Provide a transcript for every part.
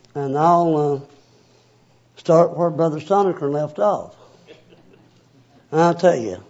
And I'll start where Brother Stonecker left off. And I'll tell you,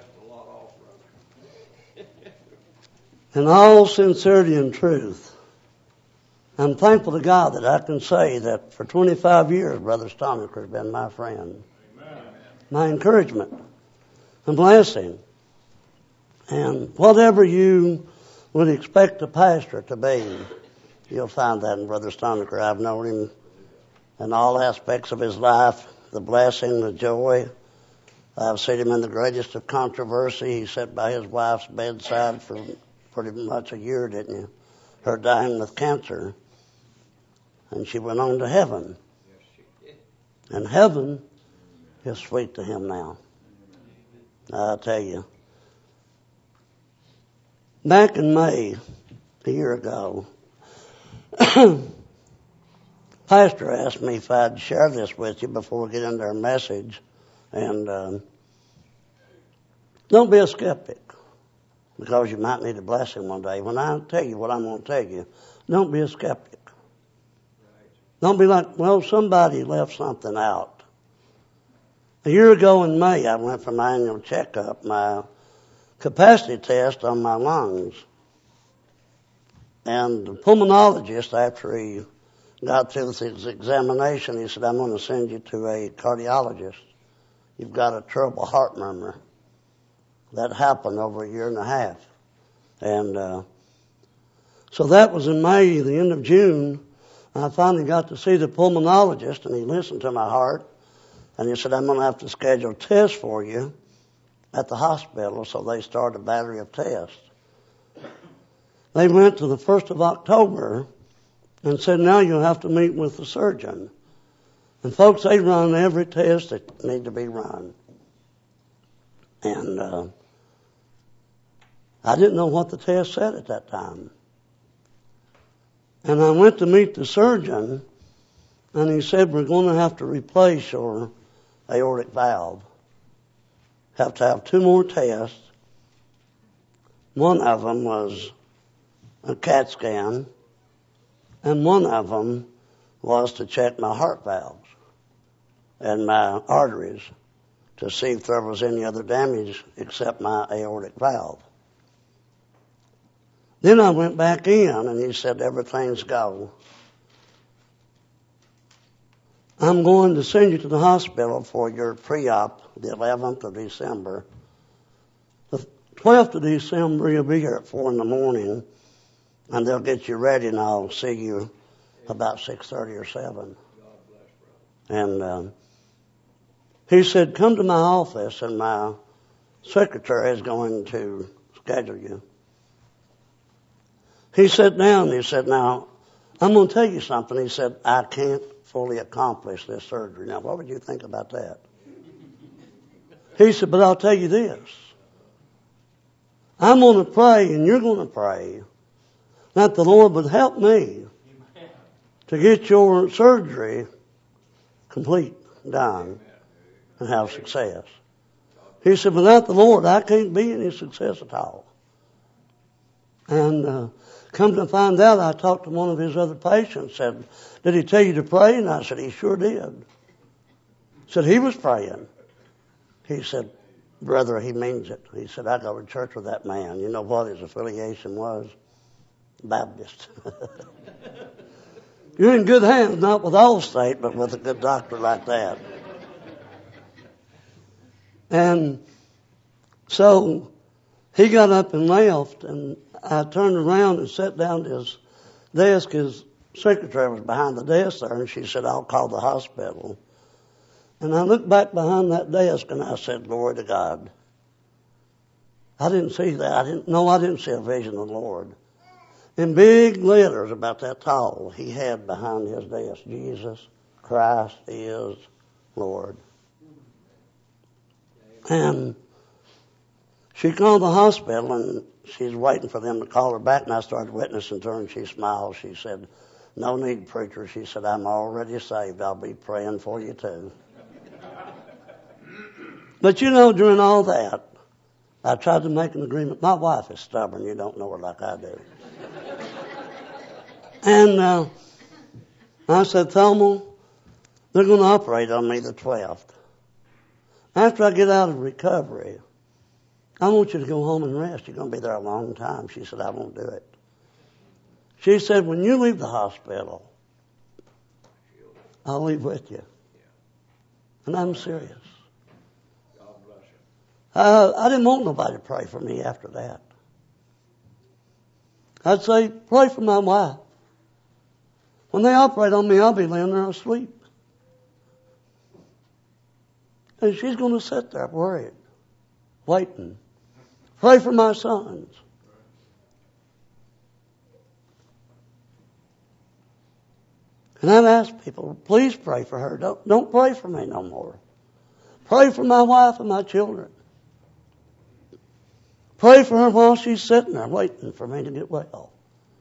in all sincerity and truth, I'm thankful to God that I can say that for 25 years, Brother Stonecker has been my friend, my encouragement, and blessing. And whatever you would expect a pastor to be, you'll find that in Brother Stonecker. I've known him in all aspects of his life, the blessing, the joy. I've seen him in the greatest of controversy. He sat by his wife's bedside for pretty much a year, didn't you? Her dying with cancer. And she went on to heaven. And heaven is sweet to him now. I'll tell you. Back in May, a year ago, Pastor asked me if I'd share this with you before we get into our message. And don't be a skeptic, because you might need a blessing one day. When I tell you what I'm going to tell you, don't be a skeptic. Don't be like, well, somebody left something out. A year ago in May, I went for my annual checkup, my capacity test on my lungs. And the pulmonologist, after he got through with his examination, he said, I'm going to send you to a cardiologist. You've got a terrible heart murmur. That happened over a year and a half. And so that was in May. The end of June, I finally got to see the pulmonologist, and he listened to my heart. And he said, I'm going to have to schedule tests for you at the hospital. So they started a battery of tests. They went to the 1st of October and said, now you'll have to meet with the surgeon. And folks, they run every test that need to be run. And I didn't know what the test said at that time. And I went to meet the surgeon, and he said, we're going to have to replace your aortic valve. Have to have 2 more tests. One of them was a CAT scan, and one of them was to check my heart valves and my arteries to see if there was any other damage except my aortic valve. Then I went back in, and he said, everything's go. I'm going to send you to the hospital for your pre-op the 11th of December. The 12th of December, you'll be here at 4 in the morning, and they'll get you ready, and I'll see you about 6:30 or 7. And he said, come to my office, and my secretary is going to schedule you. He sat down, and he said, now, I'm going to tell you something. He said, I can't fully accomplish this surgery. Now, what would you think about that? He said, but I'll tell you this. I'm going to pray, and you're going to pray, that the Lord would help me to get your surgery complete, done, and have success. He said, without the Lord, I can't be any success at all. And come to find out, I talked to one of his other patients, said, did he tell you to pray? And I said, he sure did. Said he was praying. He said, brother, he means it. He said, I go to church with that man. You know what his affiliation was? Baptist. You're in good hands, not with Allstate, but with a good doctor like that. And so he got up and left, and I turned around and sat down at his desk. His secretary was behind the desk there, and she said, I'll call the hospital. And I looked back behind that desk, and I said, glory to God. I didn't see that. I didn't see a vision of the Lord. In big letters about that tall, he had behind his desk, Jesus Christ is Lord. And she called the hospital, and she's waiting for them to call her back, and I started witnessing to her, and she smiled. She said, no need, preacher. She said, I'm already saved. I'll be praying for you too. But you know, during all that, I tried to make an agreement. My wife is stubborn. You don't know her like I do. And And I said, Thelma, they're going to operate on me the 12th. After I get out of recovery, I want you to go home and rest. You're going to be there a long time. She said, I won't do it. She said, when you leave the hospital, I'll leave with you. And I'm serious. I didn't want nobody to pray for me after that. I'd say, pray for my wife. When they operate on me, I'll be laying there asleep. And she's going to sit there worried, waiting. Pray for my sons. And I've asked people, please pray for her. Don't pray for me no more. Pray for my wife and my children. Pray for her while she's sitting there waiting for me to get well.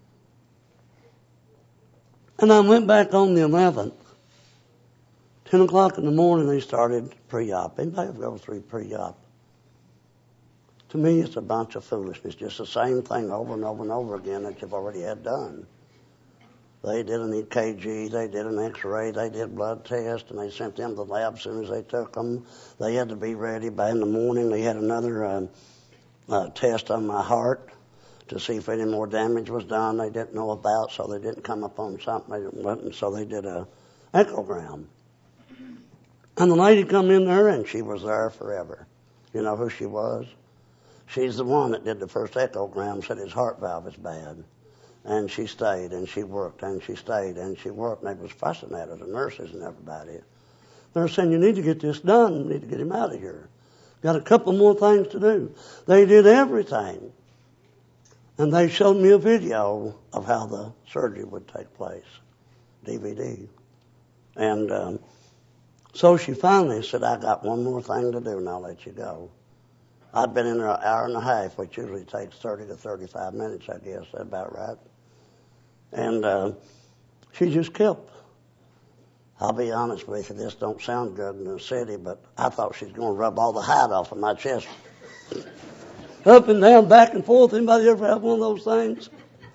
And I went back on the 11th. 10 o'clock in the morning they started pre-op. Anybody ever go through pre-op? To me it's a bunch of foolishness. Just the same thing over and over and over again that you've already had done. They did an EKG, they did an X-ray, they did blood tests, and they sent them to the lab as soon as they took them. They had to be ready by in the morning. They had another test on my heart to see if any more damage was done they didn't know about, so they didn't come up on something they didn't want, and so they did a echogram. And the lady come in there, and she was there forever. You know who she was? She's the one that did the first echogram, said his heart valve is bad. And she stayed, and she worked, and she stayed, and she worked, and they was fussing at her, the nurses and everybody. They're saying, you need to get this done, you need to get him out of here. Got a couple more things to do. They did everything. And they showed me a video of how the surgery would take place, DVD. And so she finally said, I got one more thing to do, and I'll let you go. I'd been in there an hour and a half, which usually takes 30 to 35 minutes, I guess. That's about right. And she just kept. I'll be honest with you, this don't sound good in the city, but I thought she was going to rub all the hide off of my chest. Up and down, back and forth. Anybody ever have one of those things?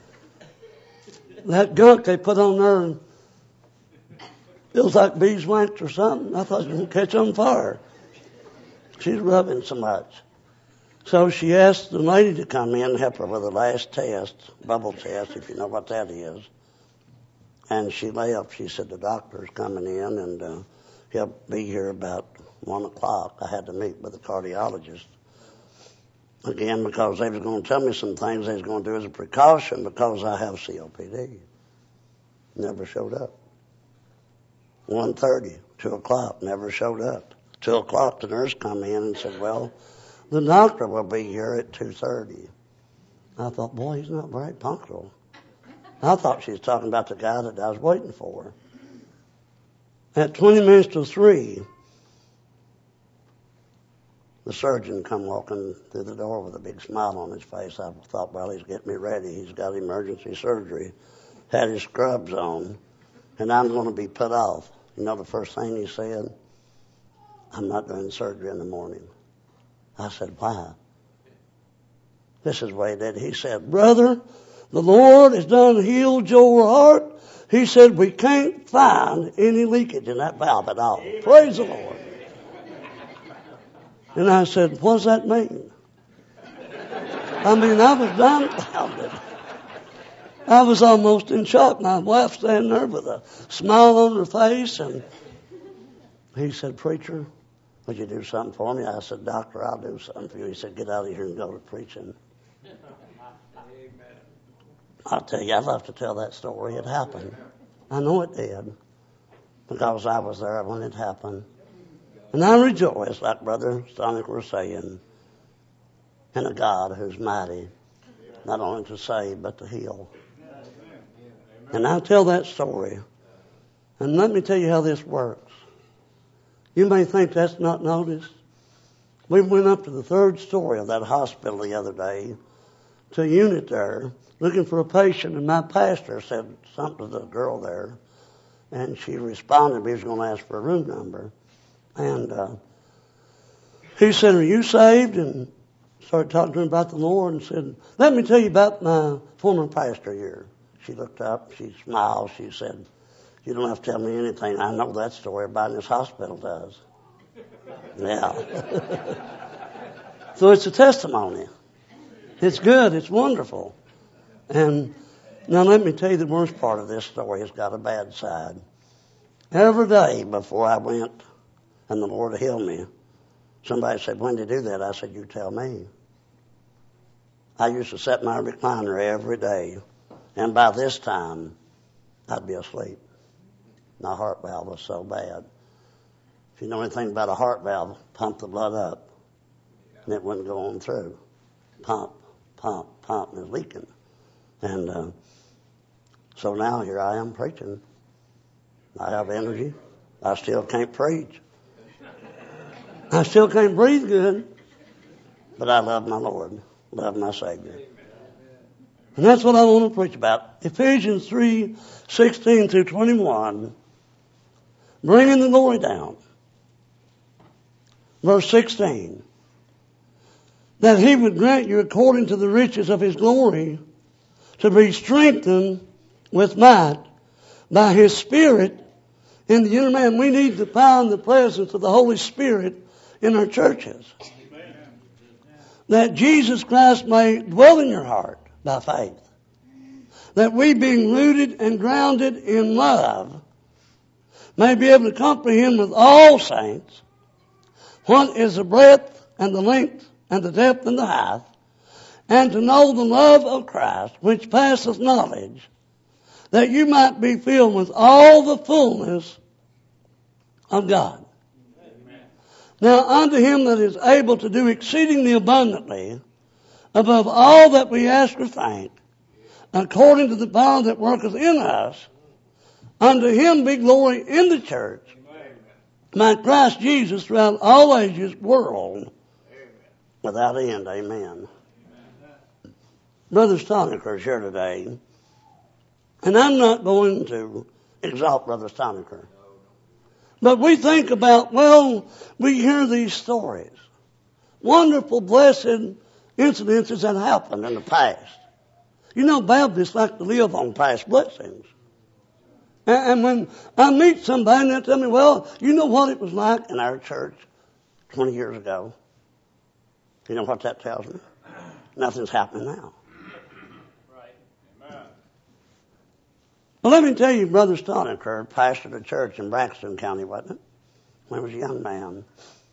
That gunk they put on there, and feels like beeswax or something. I thought it was going to catch on fire. She's rubbing so much. So she asked the lady to come in and help her with the last test, bubble test, if you know what that is. And she left. She said, the doctor's coming in, and he'll be here about 1 o'clock. I had to meet with the cardiologist. Again, because they was going to tell me some things they was going to do as a precaution because I have COPD. Never showed up. 1:30, 2 o'clock, never showed up. 2 o'clock, the nurse come in and said, well, the doctor will be here at 2:30. I thought, boy, he's not very punctual. I thought she was talking about the guy that I was waiting for. At 20 minutes to 3, the surgeon come walking through the door with a big smile on his face. I thought, well, he's getting me ready. He's got emergency surgery. Had his scrubs on, and I'm going to be put off. You know the first thing he said? I'm not doing surgery in the morning. I said, why? This is what he did. He said, brother, the Lord has done healed your heart. He said, we can't find any leakage in that valve at all. Praise the Lord. And I said, what does that mean? I mean, I was dumbfounded. I was almost in shock. My wife standing there with a smile on her face, and he said, preacher, would you do something for me? I said, doctor, I'll do something for you. He said, get out of here and go to preaching. I'll tell you, I'd love to tell that story. It happened. I know it did, because I was there when it happened. And I rejoice, like Brother Stonick was saying, in a God who's mighty, not only to save, but to heal. And I'll tell that story. And let me tell you how this works. You may think that's not noticed. We went up to the 3rd story of that hospital the other day to a unit there looking for a patient, and my pastor said something to the girl there, and she responded. He was going to ask for a room number. And he said, are you saved? And started talking to him about the Lord and said, let me tell you about my former pastor here. She looked up, she smiled, she said, You don't have to tell me anything. I know that story. Everybody in this hospital does. Yeah. So it's a testimony. It's good. It's wonderful. And now let me tell you the worst part of this story. It's got a bad side. Every day before I went and the Lord healed me, somebody said, when did you do that? I said, you tell me. I used to set my recliner every day, and by this time, I'd be asleep. My heart valve was so bad. If you know anything about a heart valve, pump the blood up, and it wouldn't go on through. Pump, pump, pump, and it's leaking. And so now here I am preaching. I have energy. I still can't preach. I still can't breathe good. But I love my Lord. Love my Savior. And that's what I want to preach about. Ephesians 3:16 through 21. Bringing the glory down. Verse 16. That he would grant you according to the riches of his glory to be strengthened with might by his Spirit in the inner man. We need to find the presence of the Holy Spirit in our churches. Amen. That Jesus Christ may dwell in your heart by faith. That we, being rooted and grounded in love, may be able to comprehend with all saints what is the breadth and the length and the depth and the height, and to know the love of Christ, which passeth knowledge, that you might be filled with all the fullness of God. Amen. Now unto him that is able to do exceedingly abundantly above all that we ask or think, according to the power that worketh in us, unto him be glory in the church, by Christ Jesus throughout all ages, world, without end. Amen. Brother Stoniker is here today, and I'm not going to exalt Brother Stoniker. But we think about, well, we hear these stories. Wonderful, blessed incidences that happened in the past. You know, Baptists like to live on past blessings. And when I meet somebody and they tell me, well, you know what it was like in our church 20 years ago. You know what that tells me? Nothing's happening now. Right. Amen. Well, let me tell you, Brother Stoniker pastored a church in Braxton County, wasn't it? When he was a young man.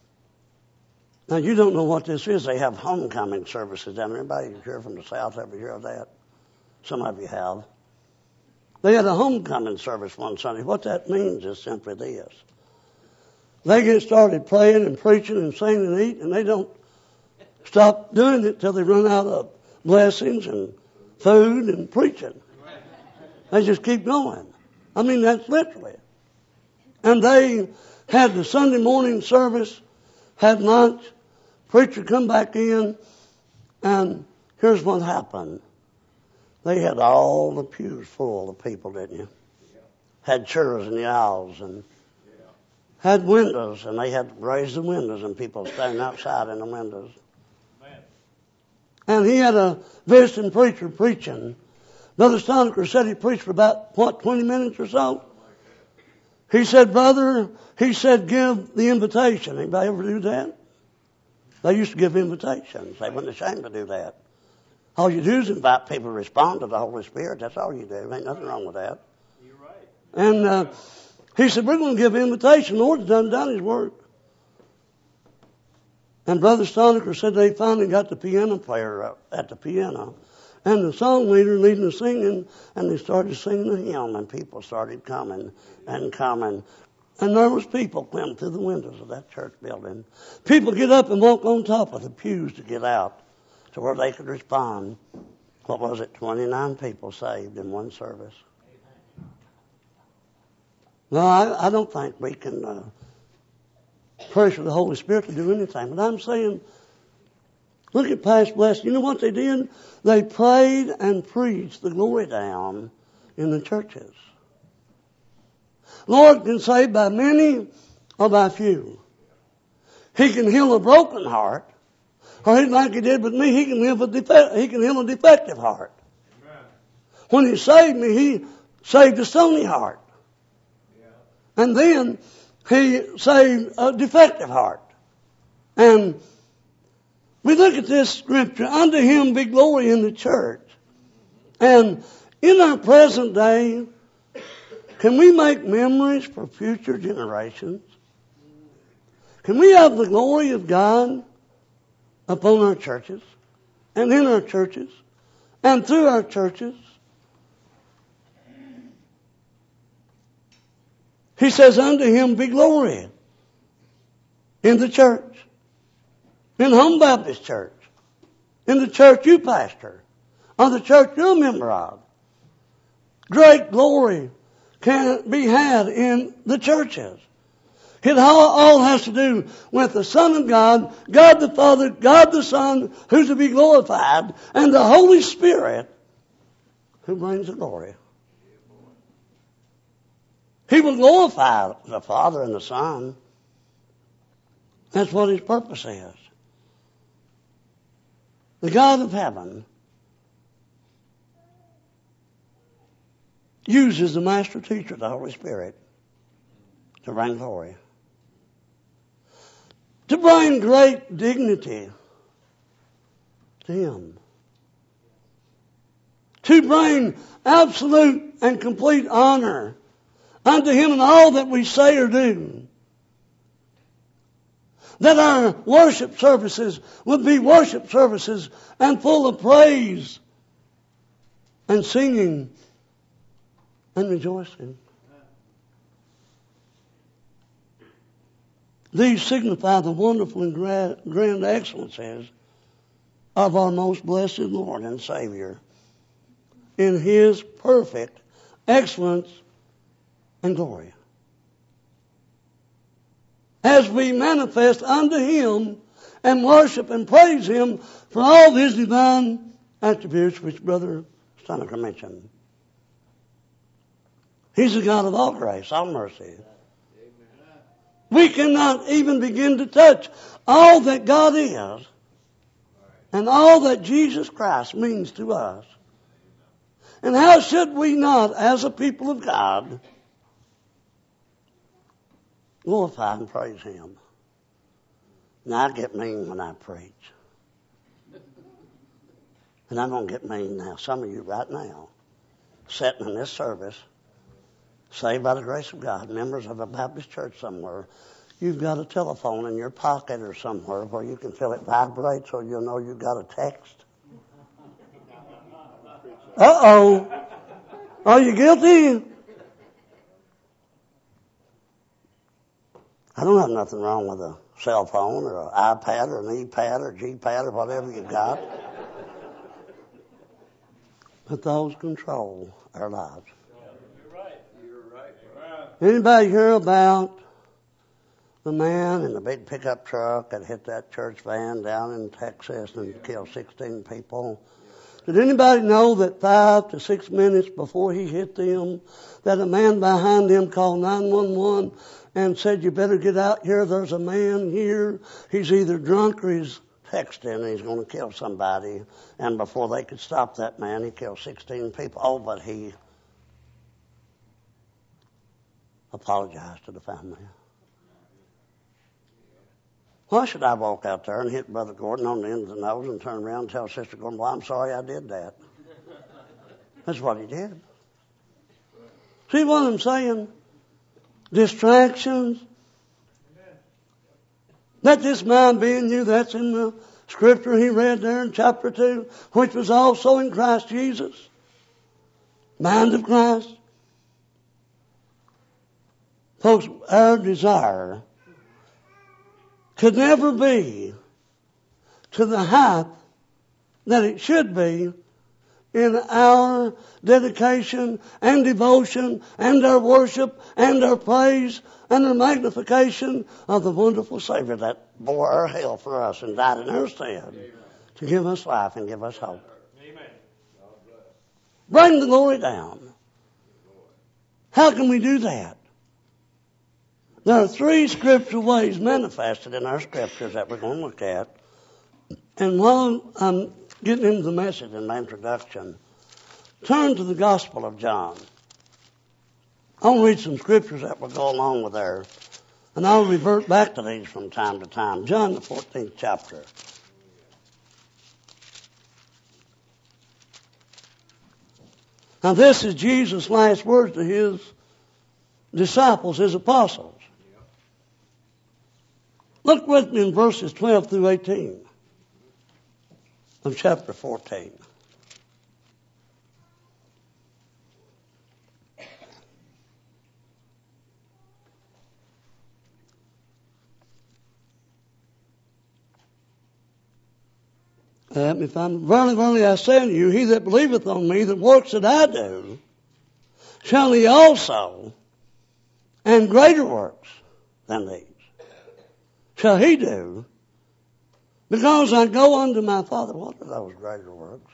Now, you don't know what this is. They have homecoming services down there. Anybody here from the South ever hear of that? Some of you have. They had a homecoming service one Sunday. What that means is simply this. They get started praying and preaching and singing and eating, and they don't stop doing it till they run out of blessings and food and preaching. They just keep going. I mean, that's literally. And they had the Sunday morning service, had lunch, preacher come back in, and here's what happened. They had all the pews full of people, didn't you? Had chairs in the aisles and had windows, and they had raised the windows and people standing outside in the windows. And he had a visiting preacher preaching. Brother Stoniker said he preached for about, 20 minutes or so? He said, brother, give the invitation. Anybody ever do that? They used to give invitations. They weren't ashamed to do that. All you do is invite people to respond to the Holy Spirit. That's all you do. Ain't nothing wrong with that. You're right. And he said, we're going to give invitation. The Lord's done his work. And Brother Stoniker said they finally got the piano player at the piano. And the song leader leading the singing. And they started singing the hymn. And people started coming and coming. And there was people coming through the windows of that church building. People get up and walk on top of the pews to get out to where they could respond. What was it? 29 people saved in one service. No, I don't think we can pressure the Holy Spirit to do anything. But I'm saying, look at past blessing. You know what they did? They prayed and preached the glory down in the churches. Lord can save by many or by few. He can heal a broken heart. Or like he did with me, he can heal a defective heart. Amen. When he saved me, he saved a stony heart. And then he saved a defective heart. And we look at this scripture, unto him be glory in the church. And in our present day, can we make memories for future generations? Can we have the glory of God upon our churches and in our churches and through our churches? He says, unto him be glory in the church, in Home Baptist Church, in the church you pastor, or the church you're a member of. Great glory can be had in the churches. It all has to do with the Son of God, God the Father, God the Son, who's to be glorified, and the Holy Spirit, who brings the glory. He will glorify the Father and the Son. That's what his purpose is. The God of heaven uses the master teacher, the Holy Spirit, to bring glory. To bring great dignity to him. To bring absolute and complete honor unto him in all that we say or do. That our worship services would be worship services and full of praise and singing and rejoicing. These signify the wonderful and grand excellencies of our most blessed Lord and Savior in his perfect excellence and glory. As we manifest unto him and worship and praise him for all his divine attributes which Brother Stonecker mentioned. He's the God of all grace, all mercy. We cannot even begin to touch all that God is and all that Jesus Christ means to us. And how should we not, as a people of God, glorify and praise him? Now, I get mean when I preach. And I'm going to get mean now. Some of you right now, sitting in this service, saved by the grace of God, members of a Baptist church somewhere, you've got a telephone in your pocket or somewhere where you can feel it vibrate so you'll know you've got a text. Uh-oh. Are you guilty? I don't have nothing wrong with a cell phone or an iPad or an E-pad or G-pad or whatever you've got. But those control our lives. Anybody hear about the man in the big pickup truck that hit that church van down in Texas and killed 16 people? Did anybody know that 5 to 6 minutes before he hit them, that a man behind him called 911 and said, you better get out here, there's a man here, he's either drunk or he's texting and he's going to kill somebody. And before they could stop that man, he killed 16 people. Oh, but he apologized to the family. Why should I walk out there and hit Brother Gordon on the end of the nose and turn around and tell Sister Gordon, well, I'm sorry I did that? That's what he did. See what I'm saying? Distractions. Let this mind be in you. That's in the scripture he read there in chapter 2, which was also in Christ Jesus. Mind of Christ. Folks, our desire could never be to the height that it should be in our dedication and devotion and our worship and our praise and our magnification of the wonderful Savior that bore our hell for us and died in our stead to give us life and give us hope. Amen. Bring the glory down. How can we do that? There are 3 scriptural ways manifested in our scriptures that we're going to look at. And while I'm getting into the message in my introduction, turn to the Gospel of John. I'll read some scriptures that will go along with there. And I'll revert back to these from time to time. John the 14th chapter. Now this is Jesus' last words to his disciples, his apostles. Look with me in verses 12 through 18 of chapter 14. Let me find. Verily, verily, I say unto you, he that believeth on me, the works that I do, shall he also, and greater works than these, shall he do, because I go unto my Father. What are those greater works?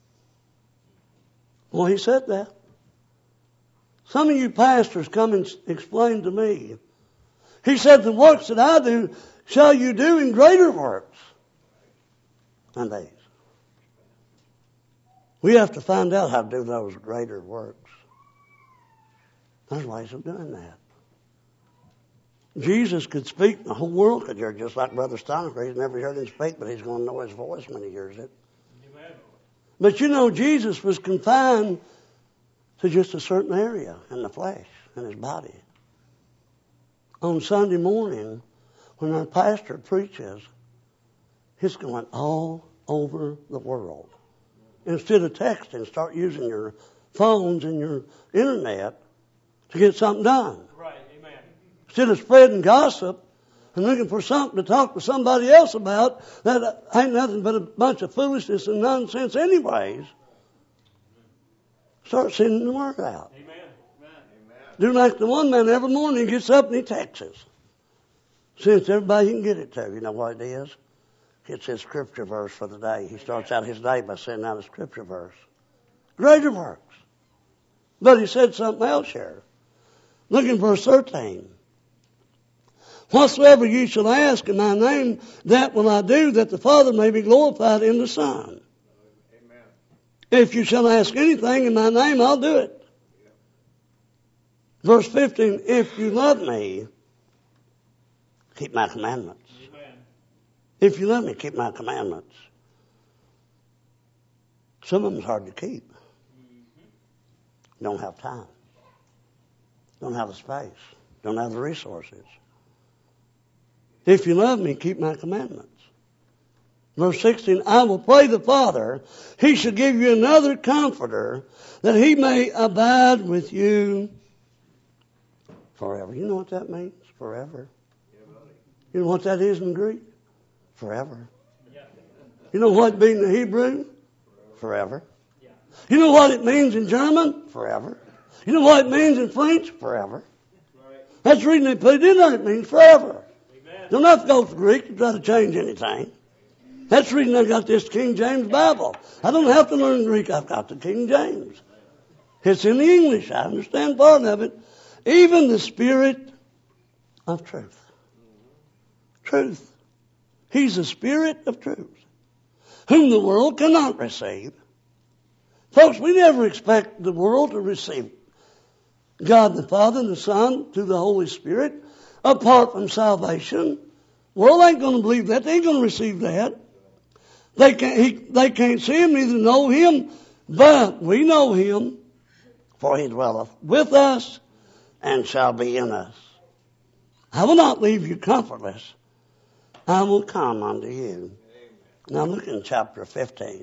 Well, he said that. Some of you pastors come and explain to me. He said, the works that I do, shall you do in greater works than these. We have to find out how to do those greater works. There's ways of doing that. Jesus could speak, the whole world could hear, just like Brother Stoniker. He's never heard him speak, but he's going to know his voice when he hears it. Amen. But you know, Jesus was confined to just a certain area in the flesh, in his body. On Sunday morning, when our pastor preaches, he's going all over the world. Instead of texting, start using your phones and your internet to get something done. Right, amen. Instead of spreading gossip and looking for something to talk to somebody else about that ain't nothing but a bunch of foolishness and nonsense anyways, start sending the word out. Amen. Do like the one man every morning he gets up and he texts. Since everybody can get it to. You know what it is? It's his scripture verse for the day. He starts out his day by sending out a scripture verse. Greater works. But he said something else here. Look in verse 13. Whatsoever you shall ask in my name, that will I do, that the Father may be glorified in the Son. Amen. If you shall ask anything in my name, I'll do it. Verse 15, if you love me, keep my commandments. If you love me, keep my commandments. Some of them's hard to keep. Don't have time. Don't have the space. Don't have the resources. If you love me, keep my commandments. Verse 16, I will pray the Father, he shall give you another comforter, that he may abide with you forever. You know what that means? Forever. You know what that is in Greek? Forever. You know what it means in Hebrew? Forever. You know what it means in German? Forever. You know what it means in French? Forever. That's the reason they put it in there. It means forever. Don't have to go to Greek to try to change anything. That's the reason I got this King James Bible. I don't have to learn Greek. I've got the King James. It's in the English. I understand part of it. Even the Spirit of truth. Truth. He's the Spirit of truth, whom the world cannot receive. Folks, we never expect the world to receive God the Father and the Son through the Holy Spirit apart from salvation. The world ain't going to believe that. They ain't going to receive that. They can't see him, neither know him, but we know him, for he dwelleth with us and shall be in us. I will not leave you comfortless. I will come unto you. Now look in chapter 15,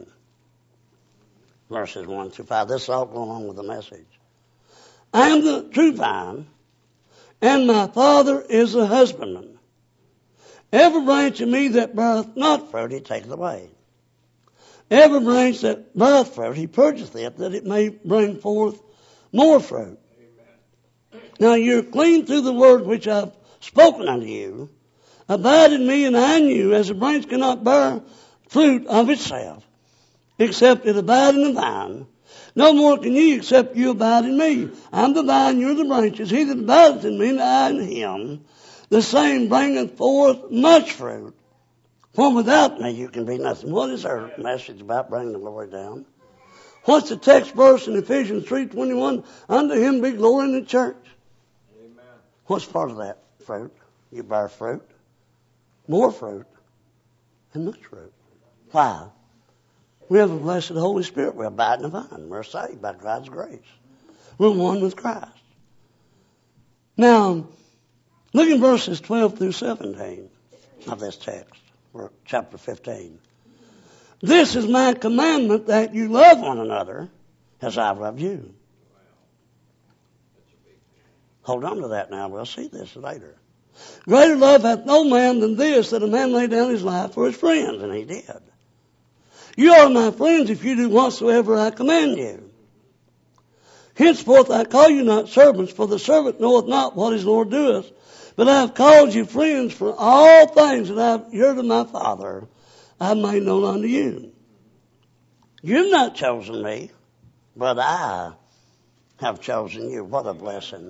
verses 1 through 5. This is all going on with the message. I am the true vine, and my Father is the husbandman. Every branch in me that beareth not fruit, he taketh away. Every branch that beareth fruit, he purgeth it, that it may bring forth more fruit. Now you're clean through the word which I've spoken unto you. Abide in me, and I in you, as a branch cannot bear fruit of itself, except it abide in the vine. No more can ye, except you abide in me. I'm the vine, you're the branches. He that abideth in me, and I in him, the same bringeth forth much fruit. For without me you can be nothing. What is our message about bringing the glory down? What's the text verse in Ephesians 3:21? Unto him be glory in the church. Amen. What's part of that? Fruit. You bear fruit. More fruit. And much fruit. Why? We have a blessed Holy Spirit. We're abiding in the vine. We're saved by God's grace. We're one with Christ. Now, look in verses 12 through 17 of this text, or chapter 15. This is my commandment, that you love one another as I love you. Hold on to that now. We'll see this later. Greater love hath no man than this, that a man lay down his life for his friends, and he did. You are my friends if you do whatsoever I command you. Henceforth I call you not servants, for the servant knoweth not what his Lord doeth. But I have called you friends, for all things that I have heard of my Father I have made known unto you. You've not chosen me, but I have chosen you. What a blessing.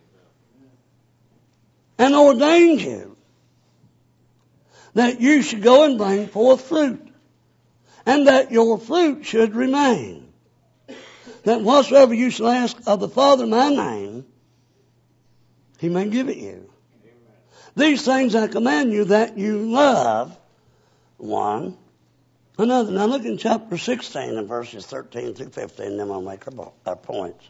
And ordained you that you should go and bring forth fruit, and that your fruit should remain. That whatsoever you shall ask of the Father in my name, he may give it you. Amen. These things I command you, that you love one another. Now look in chapter 16 and verses 13 through 15, then we'll make our points.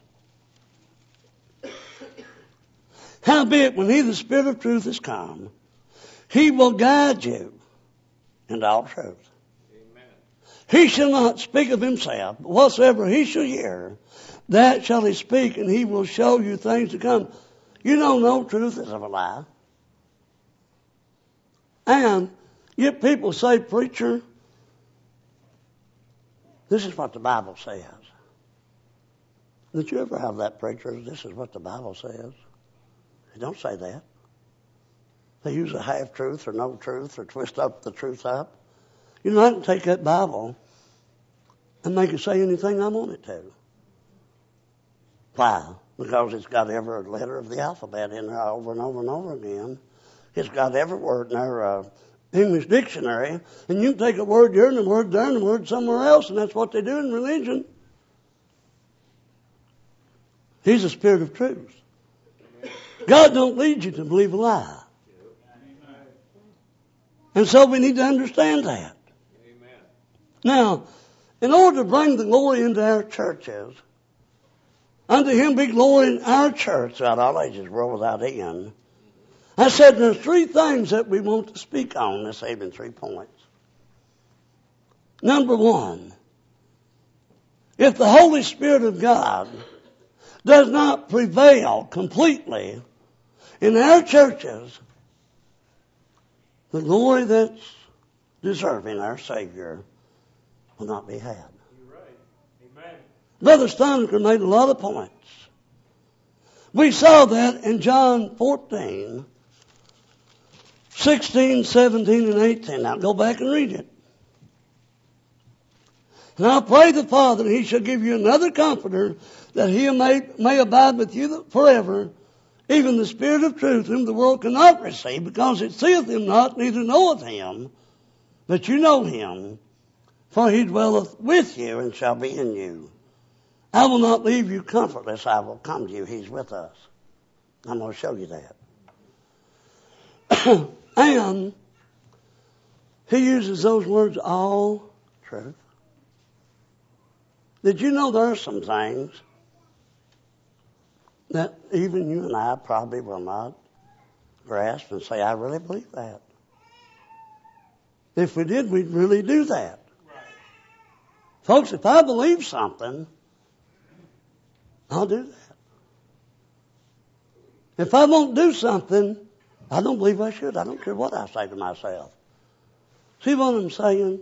Howbeit, when he, the Spirit of truth, is come, he will guide you into all truth. Amen. He shall not speak of himself, but whatsoever he shall hear, that shall he speak, and he will show you things to come. You know no truth is of a lie. And yet people say, preacher, this is what the Bible says. Did you ever have that, preacher? This is what the Bible says. They don't say that. They use a half-truth or no truth or twist up the truth up. You know, I can take that Bible and make it say anything I want it to. Why? Because it's got every letter of the alphabet in there over and over and over again. It's got every word in their English dictionary. And you can take a word here and a word there and a word somewhere else, and that's what they do in religion. He's a spirit of truth. God don't lead you to believe a lie. And so we need to understand that. Amen. Now, in order to bring the glory into our churches, unto him be glory in our church throughout all ages, world without end. I said there's three things that we want to speak on this evening, 3 points. Number one, if the Holy Spirit of God does not prevail completely in our churches, the glory that's deserving our Savior will not be had. You're right. Amen. Brother Steinecker made a lot of points. We saw that in John 14, 16, 17, and 18. Now go back and read it. And I'll pray the Father, and he shall give you another comforter, that he may abide with you forever, even the Spirit of truth, whom the world cannot receive, because it seeth him not, neither knoweth him. But you know him, for he dwelleth with you and shall be in you. I will not leave you comfortless. I will come to you. He's with us. I'm going to show you that. And he uses those words, all truth. Did you know there are some things that even you and I probably will not grasp and say, I really believe that. If we did, we'd really do that. Right. Folks, if I believe something, I'll do that. If I won't do something, I don't believe I should. I don't care what I say to myself. See what I'm saying?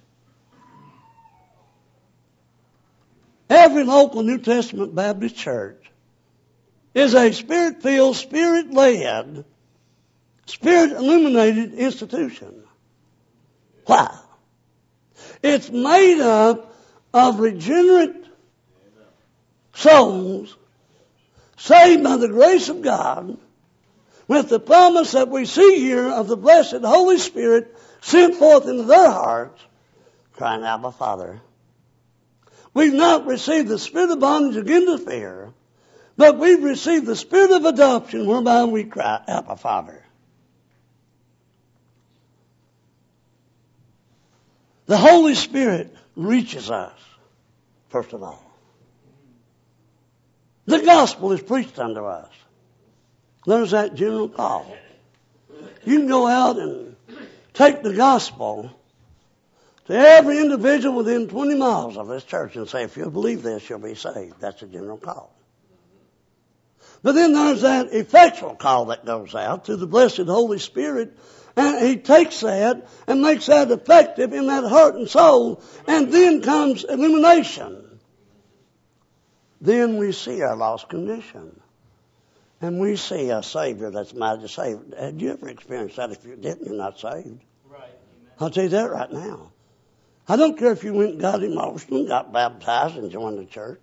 Every local New Testament Baptist church is a Spirit-filled, Spirit-led, Spirit-illuminated institution. Why? It's made up of regenerate souls saved by the grace of God, with the promise that we see here of the blessed Holy Spirit sent forth into their hearts, crying, Abba, Father. We've not received the spirit of bondage again to fear, but we've received the spirit of adoption whereby we cry, Abba, Father. The Holy Spirit reaches us, first of all. The gospel is preached unto us. There's that general call. You can go out and take the gospel to every individual within 20 miles of this church and say, if you'll believe this, you'll be saved. That's a general call. But then there's that effectual call that goes out to the blessed Holy Spirit, and He takes that and makes that effective in that heart and soul, and then comes illumination. Then we see our lost condition. And we see a Savior that's mighty to save. Had you ever experienced that? If you didn't, you're not saved. Right. I'll tell you that right now. I don't care if you went and got emotional, got baptized and joined the church.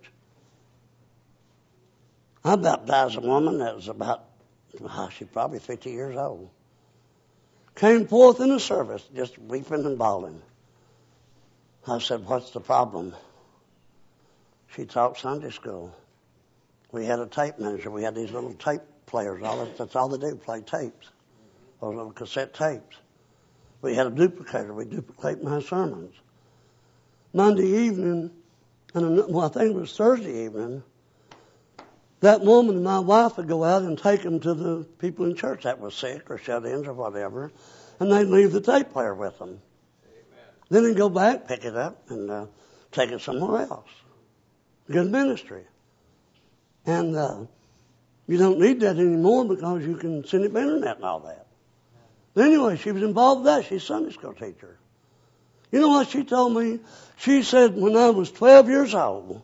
I baptized a woman that was about, she's probably 50 years old. Came forth in the service, just weeping and bawling. I said, what's the problem? She taught Sunday school. We had a tape manager. We had these little tape players. That's all they do, play tapes. Those little cassette tapes. We had a duplicator. We duplicate my sermons. Monday evening, I think it was Thursday evening, that woman and my wife would go out and take them to the people in church that was sick or shut-ins or whatever, and they'd leave the tape player with them. Amen. Then they'd go back, pick it up, and take it somewhere else. Good ministry. And you don't need that anymore because you can send it by internet and all that. But anyway, she was involved with that. She's a Sunday school teacher. You know what she told me? She said when I was 12 years old,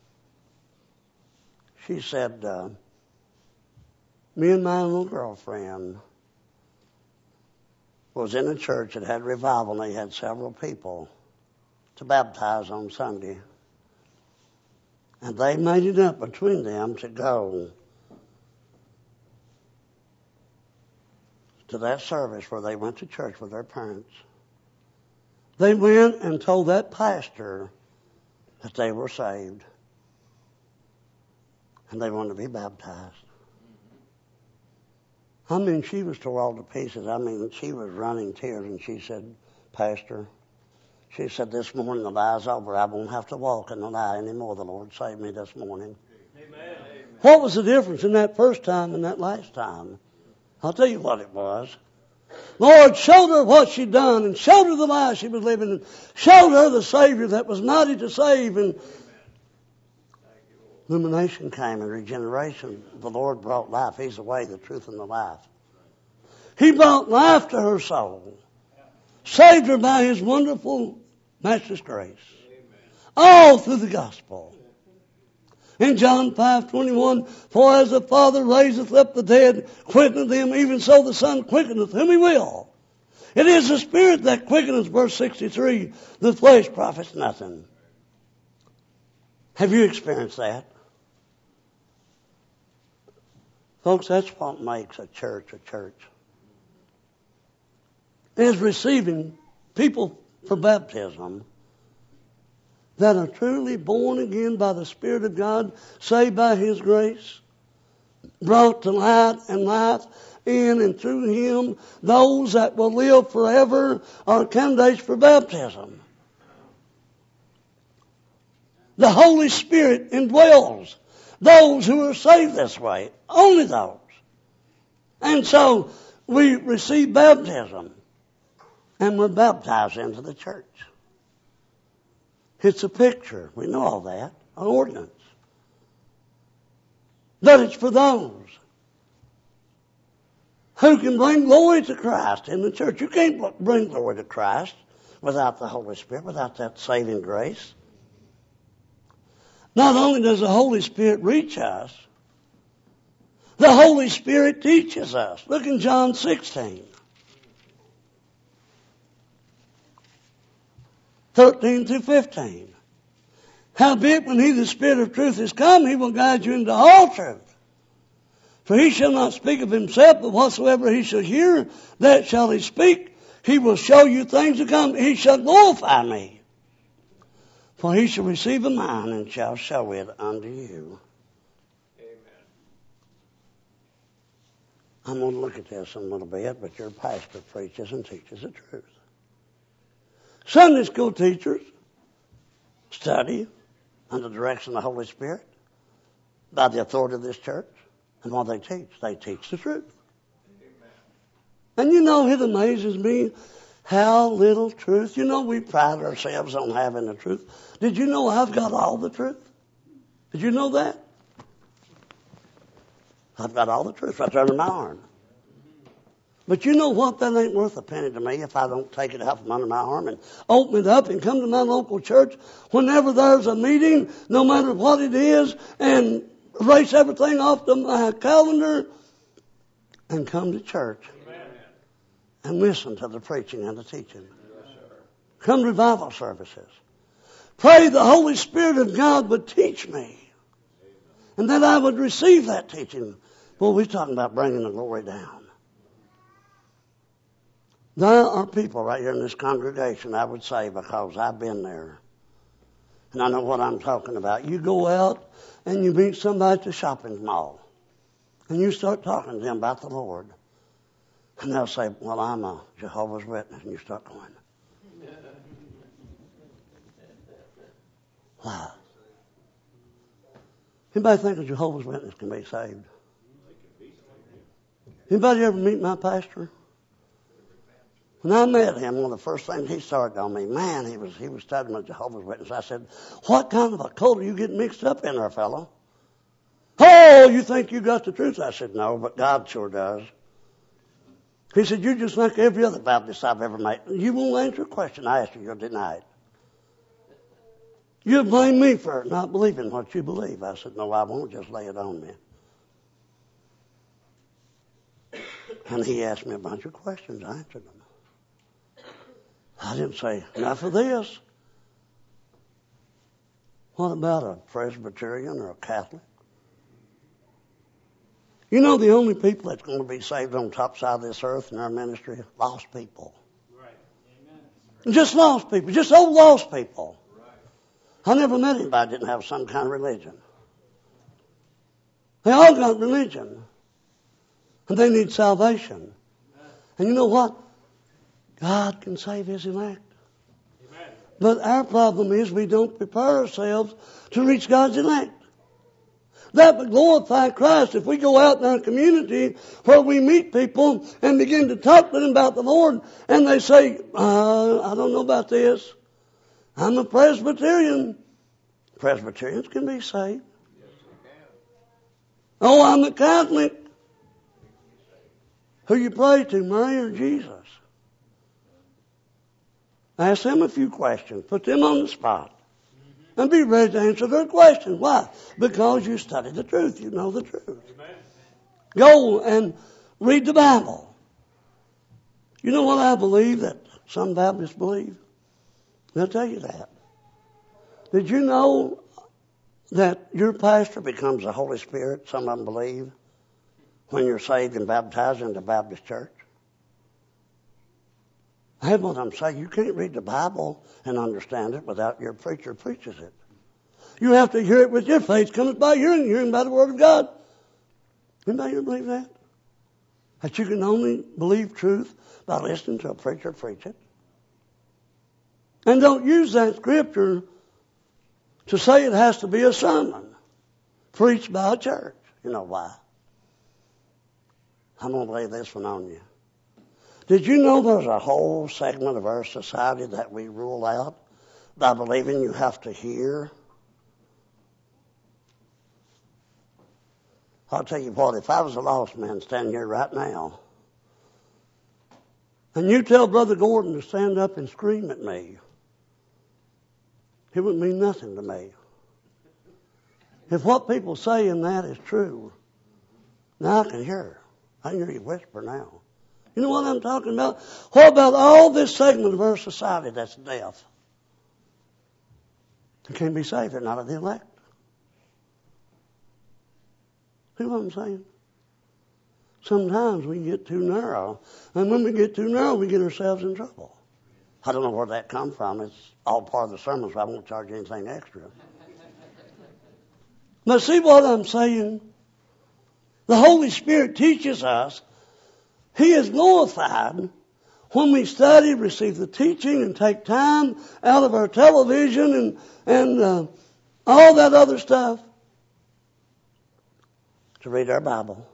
she said, me and my little girlfriend was in a church that had revival, and they had several people to baptize on Sunday. And they made it up between them to go to that service where they went to church with their parents. They went and told that pastor that they were saved. And they wanted to be baptized. I mean, she was tore all to pieces. I mean, she was running tears, and she said, Pastor, she said, this morning the lie's over. I won't have to walk in the lie anymore. The Lord saved me this morning. Amen. What was the difference in that first time and that last time? I'll tell you what it was. Lord showed her what she'd done and showed her the life she was living and showed her the Savior that was mighty to save. And illumination came and regeneration. The Lord brought life. He's the way, the truth, and the life. He brought life to her soul. Saved her by His wonderful matchless grace. All through the gospel. In John 5:21, for as the Father raiseth up the dead, quickeneth them, even so the Son quickeneth whom He will. It is the Spirit that quickeneth, verse 63, the flesh profits nothing. Have you experienced that? Folks, that's what makes a church a church. Is receiving people for baptism that are truly born again by the Spirit of God, saved by His grace, brought to light and life in and through Him. Those that will live forever are candidates for baptism. The Holy Spirit indwells those who are saved this way. Only those. And so we receive baptism and we're baptized into the church. It's a picture. We know all that. An ordinance. But it's for those who can bring glory to Christ in the church. You can't bring glory to Christ without the Holy Spirit, without that saving grace. Not only does the Holy Spirit reach us, the Holy Spirit teaches us. Look in John 16. 13 through 15. Howbeit, when He, the Spirit of truth, is come, He will guide you into all truth. For He shall not speak of Himself, but whatsoever He shall hear, that shall He speak. He will show you things to come. He shall glorify Me. For he shall receive of mine and shall show it unto you. Amen. I'm going to look at this a little bit, but your pastor preaches and teaches the truth. Sunday school teachers study under the direction of the Holy Spirit by the authority of this church. And what they teach the truth. Amen. And you know, it amazes me how little truth. You know, we pride ourselves on having the truth. Did you know I've got all the truth? Did you know that? I've got all the truth right there under my arm. But you know what? That ain't worth a penny to me if I don't take it out from under my arm and open it up and come to my local church whenever there's a meeting, no matter what it is, and erase everything off the my calendar and come to church. Amen. And listen to the preaching and the teaching. Yes, sir. Come to revival services. Pray the Holy Spirit of God would teach me. And that I would receive that teaching. Boy, we're talking about bringing the glory down. There are people right here in this congregation, I would say, because I've been there. And I know what I'm talking about. You go out and you meet somebody at the shopping mall. And you start talking to them about the Lord. And they'll say, well, I'm a Jehovah's Witness. And you start going, wow. Anybody think a Jehovah's Witness can be saved? Anybody ever meet my pastor? When I met him, one of the first things he started on me, man, he was studying a Jehovah's Witness. I said, what kind of a cult are you getting mixed up in there, fellow? Oh, you think you got the truth? I said, no, but God sure does. He said, you're just like every other Baptist I've ever met. You won't answer a question I ask you, you'll deny it. You'll blame me for not believing what you believe. I said, no, I won't. Just lay it on me. And he asked me a bunch of questions. I answered them. I didn't say, enough of this. What about a Presbyterian or a Catholic? You know the only people that's going to be saved on top side of this earth in our ministry? Lost people. Right. Amen. Just lost people. Just old lost people. Right. I never met anybody that didn't have some kind of religion. They all got religion. And they need salvation. And you know what? God can save His elect. Amen. But our problem is we don't prepare ourselves to reach God's elect. That would glorify Christ if we go out in our community where we meet people and begin to talk to them about the Lord and they say, I don't know about this. I'm a Presbyterian. Presbyterians can be saved. Yes, we can. Oh, I'm a Catholic. Who you pray to, Mary or Jesus? Ask them a few questions. Put them on the spot. And be ready to answer their questions. Why? Because you study the truth. You know the truth. Amen. Go and read the Bible. You know what I believe that some Baptists believe? I'll tell you that. Did you know that your pastor becomes the Holy Spirit, some of them believe, when you're saved and baptized in the Baptist church? I had one of them say, you can't read the Bible and understand it without your preacher preaches it. You have to hear it with your faith. Comes by hearing by the Word of God. Anybody here believe that? That you can only believe truth by listening to a preacher preach it? And don't use that scripture to say it has to be a sermon preached by a church. You know why? I'm going to lay this one on you. Did you know there's a whole segment of our society that we rule out by believing you have to hear? I'll tell you what, if I was a lost man standing here right now, and you tell Brother Gordon to stand up and scream at me, it wouldn't mean nothing to me. If what people say in that is true, now I can hear. I can hear you whisper now. You know what I'm talking about? What about all this segment of our society that's deaf? They can't be saved. They're not of the elect. See what I'm saying? Sometimes we get too narrow. And when we get too narrow, we get ourselves in trouble. I don't know where that come from. It's all part of the sermon, so I won't charge you anything extra. But see what I'm saying? The Holy Spirit teaches us. He is glorified when we study, receive the teaching, and take time out of our television and all that other stuff to read our Bible.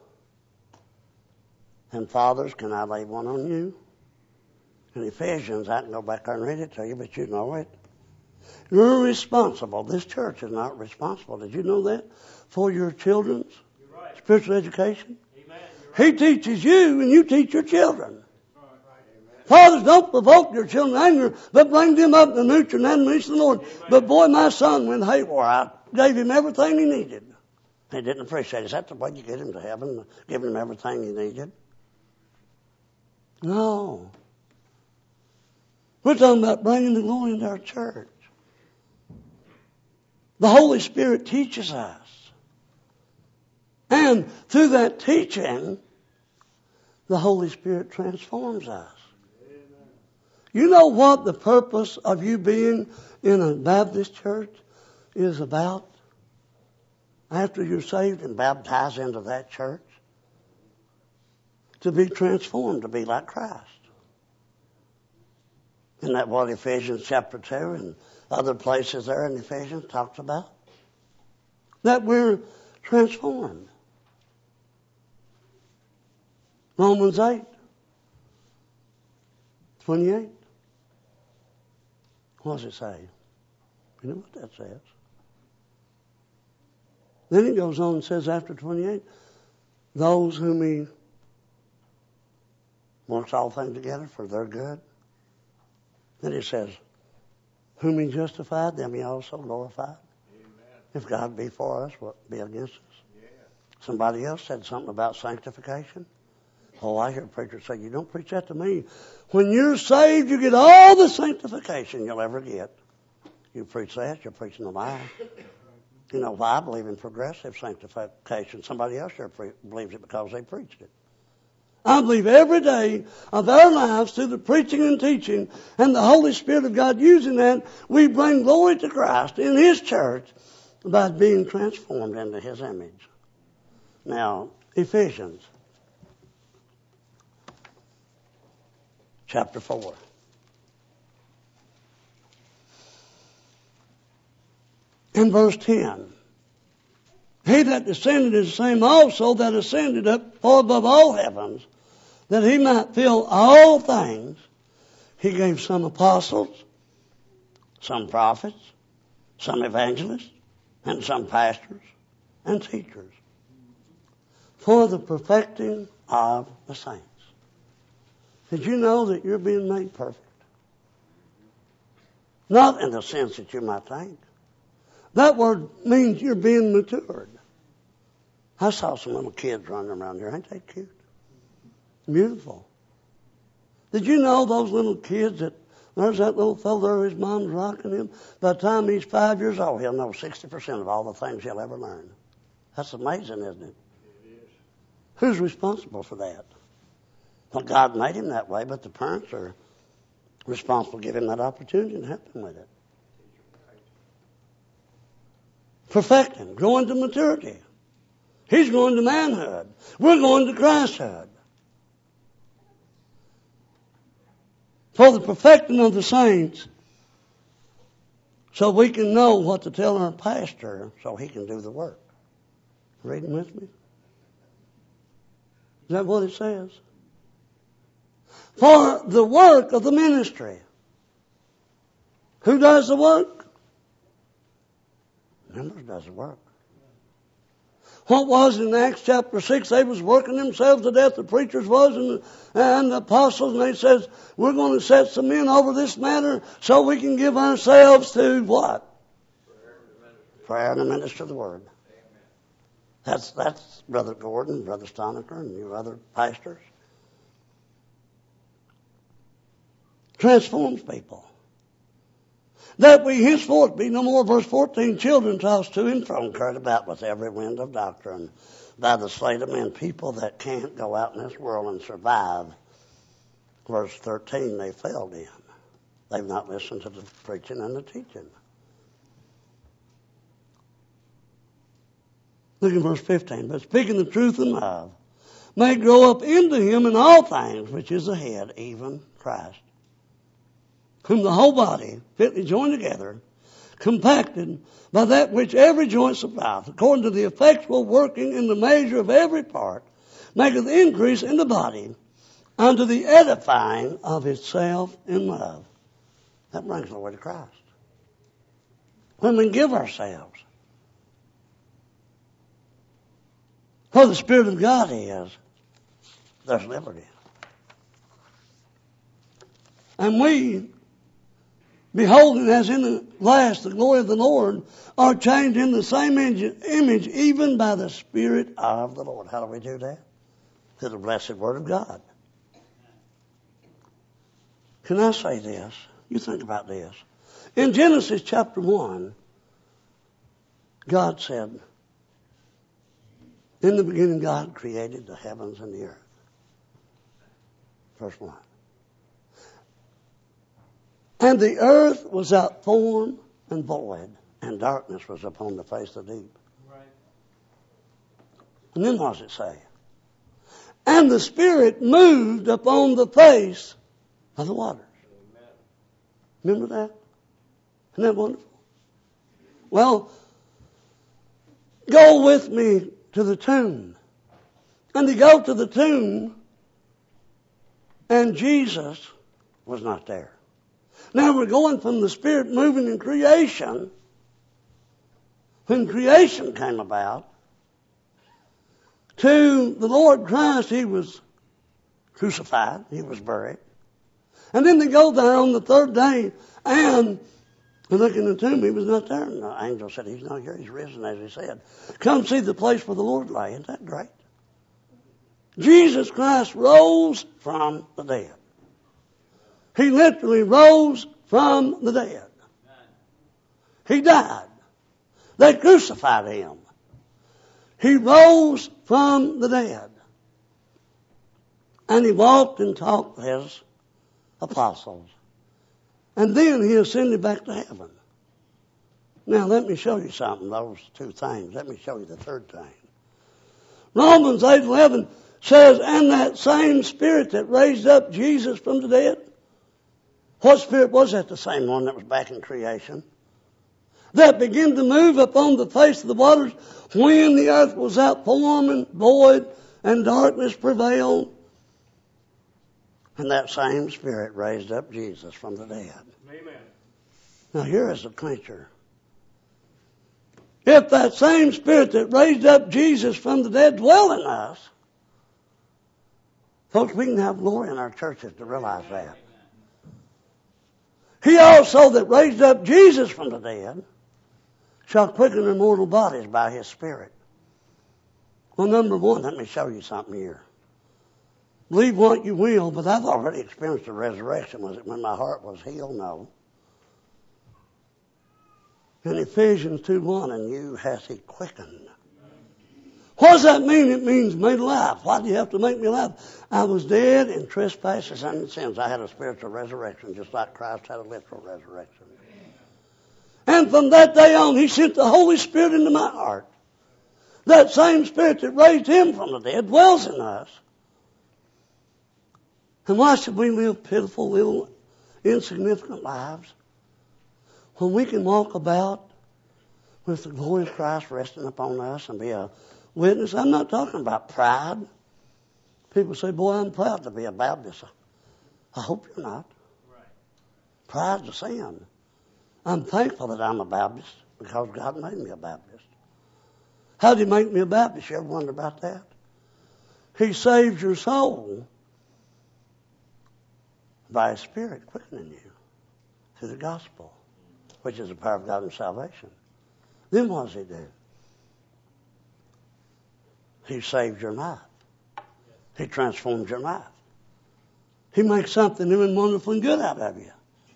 And fathers, can I lay one on you? In Ephesians, I can go back there and read it to you, but you know it. You're responsible. This church is not responsible. Did you know that? For your children's spiritual education. He teaches you and you teach your children. Fathers, don't provoke your children to anger, but bring them up in the nurture and admonition of the Lord. But boy, my son went haywire. I gave him everything he needed. He didn't appreciate it. Is that the way you get him to heaven? Giving him everything he needed? No. We're talking about bringing the glory into our church. The Holy Spirit teaches us. And through that teaching, the Holy Spirit transforms us. You know what the purpose of you being in a Baptist church is about? After you're saved and baptized into that church? To be transformed, to be like Christ. Isn't that what Ephesians chapter 2 and other places there in Ephesians talks about? That we're transformed. Romans 8:28. What does it say? You know what that says? Then it goes on and says after 28, those whom he works all things together for their good. Then it says, whom he justified, them he also glorified. Amen. If God be for us, what be against us? Yeah. Somebody else said something about sanctification. Oh, I hear preachers say, you don't preach that to me. When you're saved, you get all the sanctification you'll ever get. You preach that, you're preaching a lie. You know why? I believe in progressive sanctification. Somebody else here believes it because they preached it. I believe every day of our lives through the preaching and teaching and the Holy Spirit of God using that, we bring glory to Christ in His church by being transformed into His image. Now, Ephesians chapter 4. In verse 10. He that descended is the same also that ascended up far above all heavens, that he might fill all things. He gave some apostles, some prophets, some evangelists, and some pastors and teachers, for the perfecting of the saints. Did you know that you're being made perfect? Not in the sense that you might think. That word means you're being matured. I saw some little kids running around there. Ain't they cute? Beautiful. Did you know those little kids that, there's that little fellow there, his mom's rocking him. By the time he's 5 years old, he'll know 60% of all the things he'll ever learn. That's amazing, isn't it? It is. Who's responsible for that? Well, God made him that way, but the parents are responsible to give him that opportunity and help him with it. Perfecting, growing to maturity. He's going to manhood. We're going to Christhood. For the perfecting of the saints, so we can know what to tell our pastor so he can do the work. Reading with me? Is that what it says? For the work of the ministry. Who does the work? Members does the work. What was in Acts chapter 6? They was working themselves to death. The preachers was and the apostles. And they says, we're going to set some men over this matter so we can give ourselves to what? Prayer and the ministry of the word. That's Brother Gordon, Brother Stonecker, and you other pastors. Transforms people. That we henceforth be no more, verse 14, children tossed to and fro, carried about with every wind of doctrine, by the sleight of men, people that can't go out in this world and survive. Verse 13, they failed in. They've not listened to the preaching and the teaching. Look in verse 15. But speaking the truth in love may grow up into him in all things, which is the head, even Christ, whom the whole body, fitly joined together, compacted by that which every joint supplieth, according to the effectual working in the measure of every part, maketh increase in the body unto the edifying of itself in love. That brings glory to Christ. When we give ourselves, where the Spirit of God is, there's liberty. And we, beholding as in the glass the glory of the Lord, are changed in the same image even by the Spirit of the Lord. How do we do that? Through the blessed Word of God. Can I say this? You think about this. In Genesis chapter 1, God said, in the beginning God created the heavens and the earth. Verse 1. And the earth was without form and void, and darkness was upon the face of the deep. Right. And then what does it say? And the Spirit moved upon the face of the waters. Amen. Remember that? Isn't that wonderful? Well, go with me to the tomb. And they go to the tomb, and Jesus was not there. Now we're going from the Spirit moving in creation, when creation came about, to the Lord Christ. He was crucified, he was buried. And then they go there on the third day, and they look in the tomb, he was not there. And the angel said, he's not here, he's risen, as he said. Come see the place where the Lord lay. Isn't that great? Jesus Christ rose from the dead. He literally rose from the dead. He died. They crucified him. He rose from the dead. And he walked and talked with his apostles. And then he ascended back to heaven. Now let me show you something, those two things. Let me show you the third thing. Romans 8:11 says, and that same Spirit that raised up Jesus from the dead. What Spirit was that? The same one that was back in creation. That began to move upon the face of the waters when the earth was without form and void and darkness prevailed. And that same Spirit raised up Jesus from the dead. Amen. Now here is the clincher. If that same Spirit that raised up Jesus from the dead dwell in us, folks, we can have glory in our churches to realize that. He also that raised up Jesus from the dead shall quicken their mortal bodies by his Spirit. Well, number one, let me show you something here. Believe what you will, but I've already experienced the resurrection. Was it when my heart was healed? No. In Ephesians 2:1, and you hath he quickened. What does that mean? It means made alive. Why do you have to make me alive? I was dead in trespasses and in sins. I had a spiritual resurrection, just like Christ had a literal resurrection. And from that day on, he sent the Holy Spirit into my heart. That same Spirit that raised him from the dead dwells in us. And why should we live pitiful, little, insignificant lives when we can walk about with the glory of Christ resting upon us and be a witness? I'm not talking about pride. People say, boy, I'm proud to be a Baptist. I hope you're not. Right. Pride's a sin. I'm thankful that I'm a Baptist because God made me a Baptist. How did he make me a Baptist? You ever wonder about that? He saves your soul by his Spirit quickening you through the gospel, which is the power of God in salvation. Then what does he do? He saves your life. He transforms your life. He makes something new and wonderful and good out of you.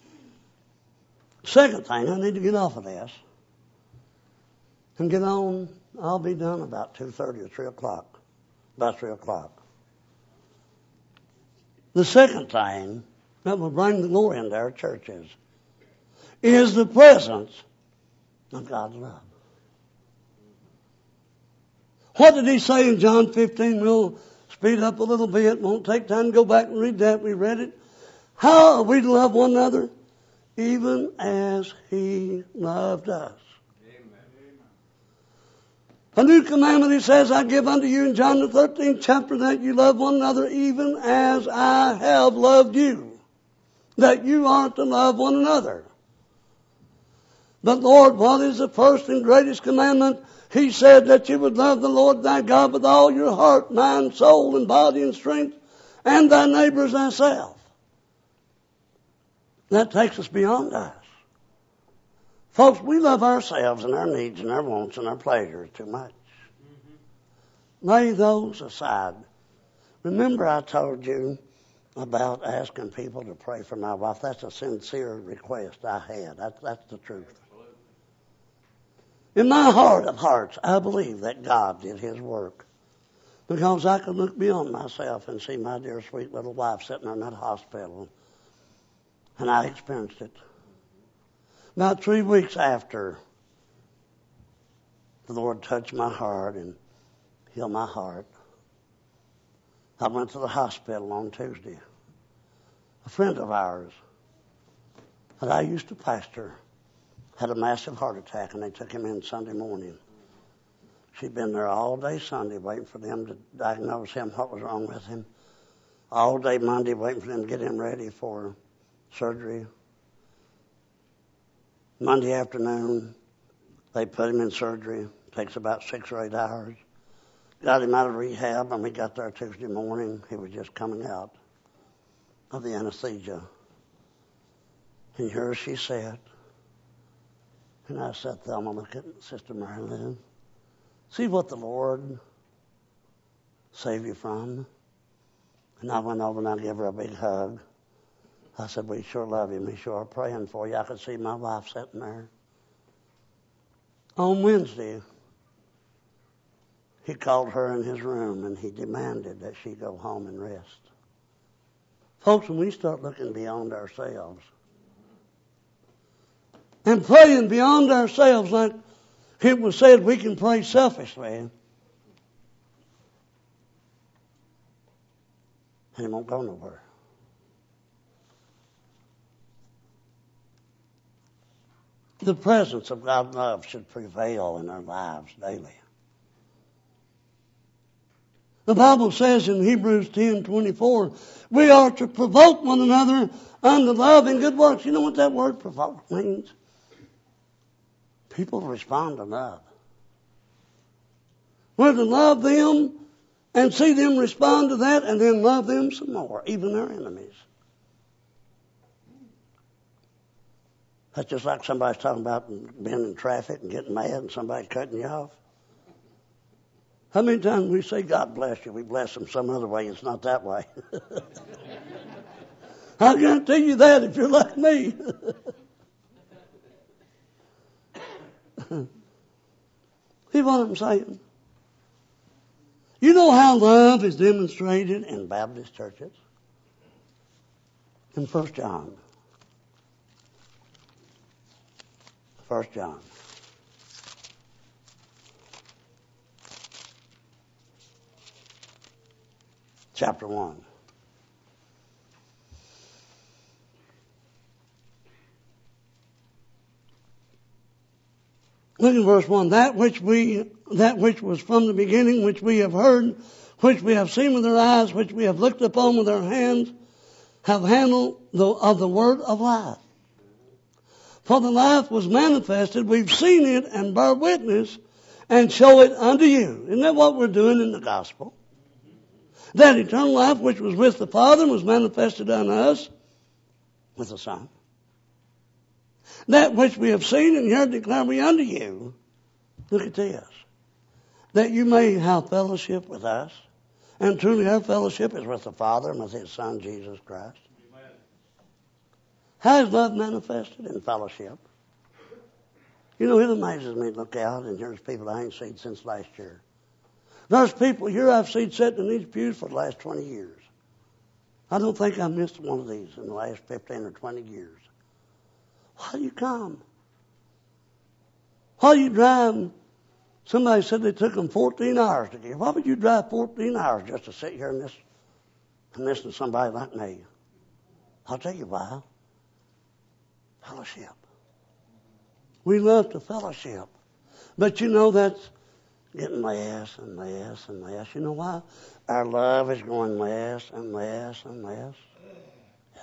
Second thing, I need to get off of this and get on. I'll be done about 2:30 or 3 o'clock. About 3 o'clock. The second thing that will bring the glory into our churches is the presence of God's love. What did he say in John 15? We'll speed up a little bit. Won't take time to go back and read that. We read it. How are we to love one another? Even as he loved us. A new commandment, he says, I give unto you in John the 13th chapter, that you love one another even as I have loved you. That you are to love one another. But Lord, what is the first and greatest commandment? He said that you would love the Lord thy God with all your heart, mind, soul, and body and strength, and thy neighbor as thyself. That takes us beyond us. Folks, we love ourselves and our needs and our wants and our pleasures too much. Lay those aside. Remember I told you about asking people to pray for my wife. That's a sincere request I had. That's the truth. In my heart of hearts, I believe that God did His work. Because I could look beyond myself and see my dear sweet little wife sitting in that hospital. And I experienced it. About 3 weeks after, the Lord touched my heart and healed my heart. I went to the hospital on Tuesday. A friend of ours that I used to pastor had a massive heart attack, and they took him in Sunday morning. She'd been there all day Sunday waiting for them to diagnose him, what was wrong with him. All day Monday waiting for them to get him ready for surgery. Monday afternoon, they put him in surgery. It takes about 6 or 8 hours. Got him out of rehab, and we got there Tuesday morning. He was just coming out of the anesthesia. And here she sat. And I said, Thelma, look at Sister Marilyn. See what the Lord saved you from. And I went over and I gave her a big hug. I said, we sure love you. We sure are praying for you. I could see my wife sitting there. On Wednesday, he called her in his room and he demanded that she go home and rest. Folks, when we start looking beyond ourselves and praying beyond ourselves, like it was said, we can pray selfishly, and it won't go nowhere. The presence of God's love should prevail in our lives daily. The Bible says in Hebrews 10:24, we are to provoke one another unto love and good works. You know what that word provoke means? People respond to love. We're to love them and see them respond to that and then love them some more, even their enemies. That's just like somebody's talking about being in traffic and getting mad and somebody cutting you off. How many times we say, God bless you, we bless them some other way, it's not that way. I guarantee you that if you're like me. See what I'm saying? You know how love is demonstrated in Baptist churches? In 1 John. 1 John. Chapter 1. Look in verse 1. That which was from the beginning, which we have heard, which we have seen with our eyes, which we have looked upon with our hands, have handled of the word of life. For the life was manifested, we've seen it and bear witness and show it unto you. Isn't that what we're doing in the gospel? That eternal life which was with the Father was manifested unto us with the Son. That which we have seen and heard declare we unto you. Look at this. That you may have fellowship with us. And truly our fellowship is with the Father and with His Son, Jesus Christ. Amen. How is love manifested? In fellowship. You know, it amazes me to look out and there's people I ain't seen since last year. There's people here I've seen sitting in these pews for the last 20 years. I don't think I missed one of these in the last 15 or 20 years. Why do you come? Why do you drive? Somebody said they took them 14 hours to get. Why would you drive 14 hours just to sit here and listen to somebody like me? I'll tell you why. Fellowship. We love to fellowship. But you know that's getting less and less and less. You know why? Our love is going less and less and less. Yeah.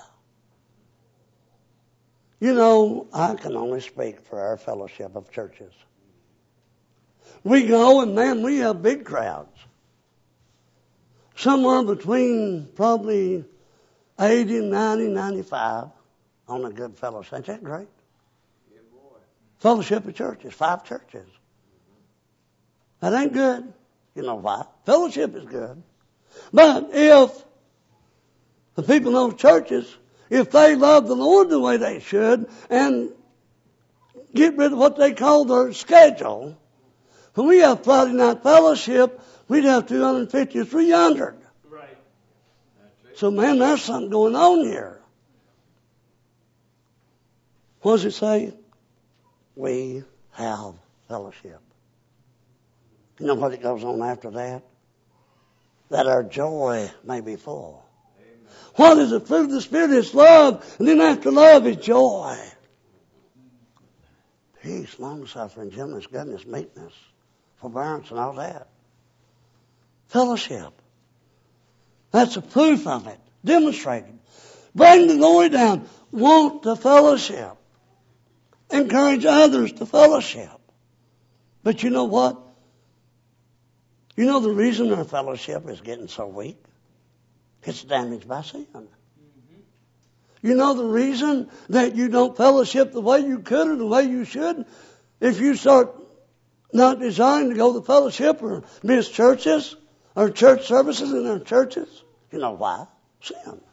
You know, I can only speak for our fellowship of churches. We go and man, we have big crowds. Somewhere between probably 80, 90, 95 on a good fellowship. Ain't that great? Yeah, boy. Fellowship of churches, 5 churches. That ain't good. You know why? Fellowship is good. But if the people in those churches, if they love the Lord the way they should and get rid of what they call their schedule, when we have Friday night fellowship, we'd have 250 or 300. Right. So man, there's something going on here. What does it say? We have fellowship. You know what it goes on after that? That our joy may be full. Amen. What is the fruit of the Spirit? It's love. And then after love is joy. Peace, long-suffering, gentleness, goodness, meekness, forbearance, and all that. Fellowship. That's a proof of it. Demonstrated. Bring the glory down. Want to fellowship. Encourage others to fellowship. But you know what? You know the reason our fellowship is getting so weak? It's damaged by sin. You know the reason that you don't fellowship the way you could or the way you should? If you start not desiring to go to fellowship or miss churches or church services in our churches, you know why? Sin.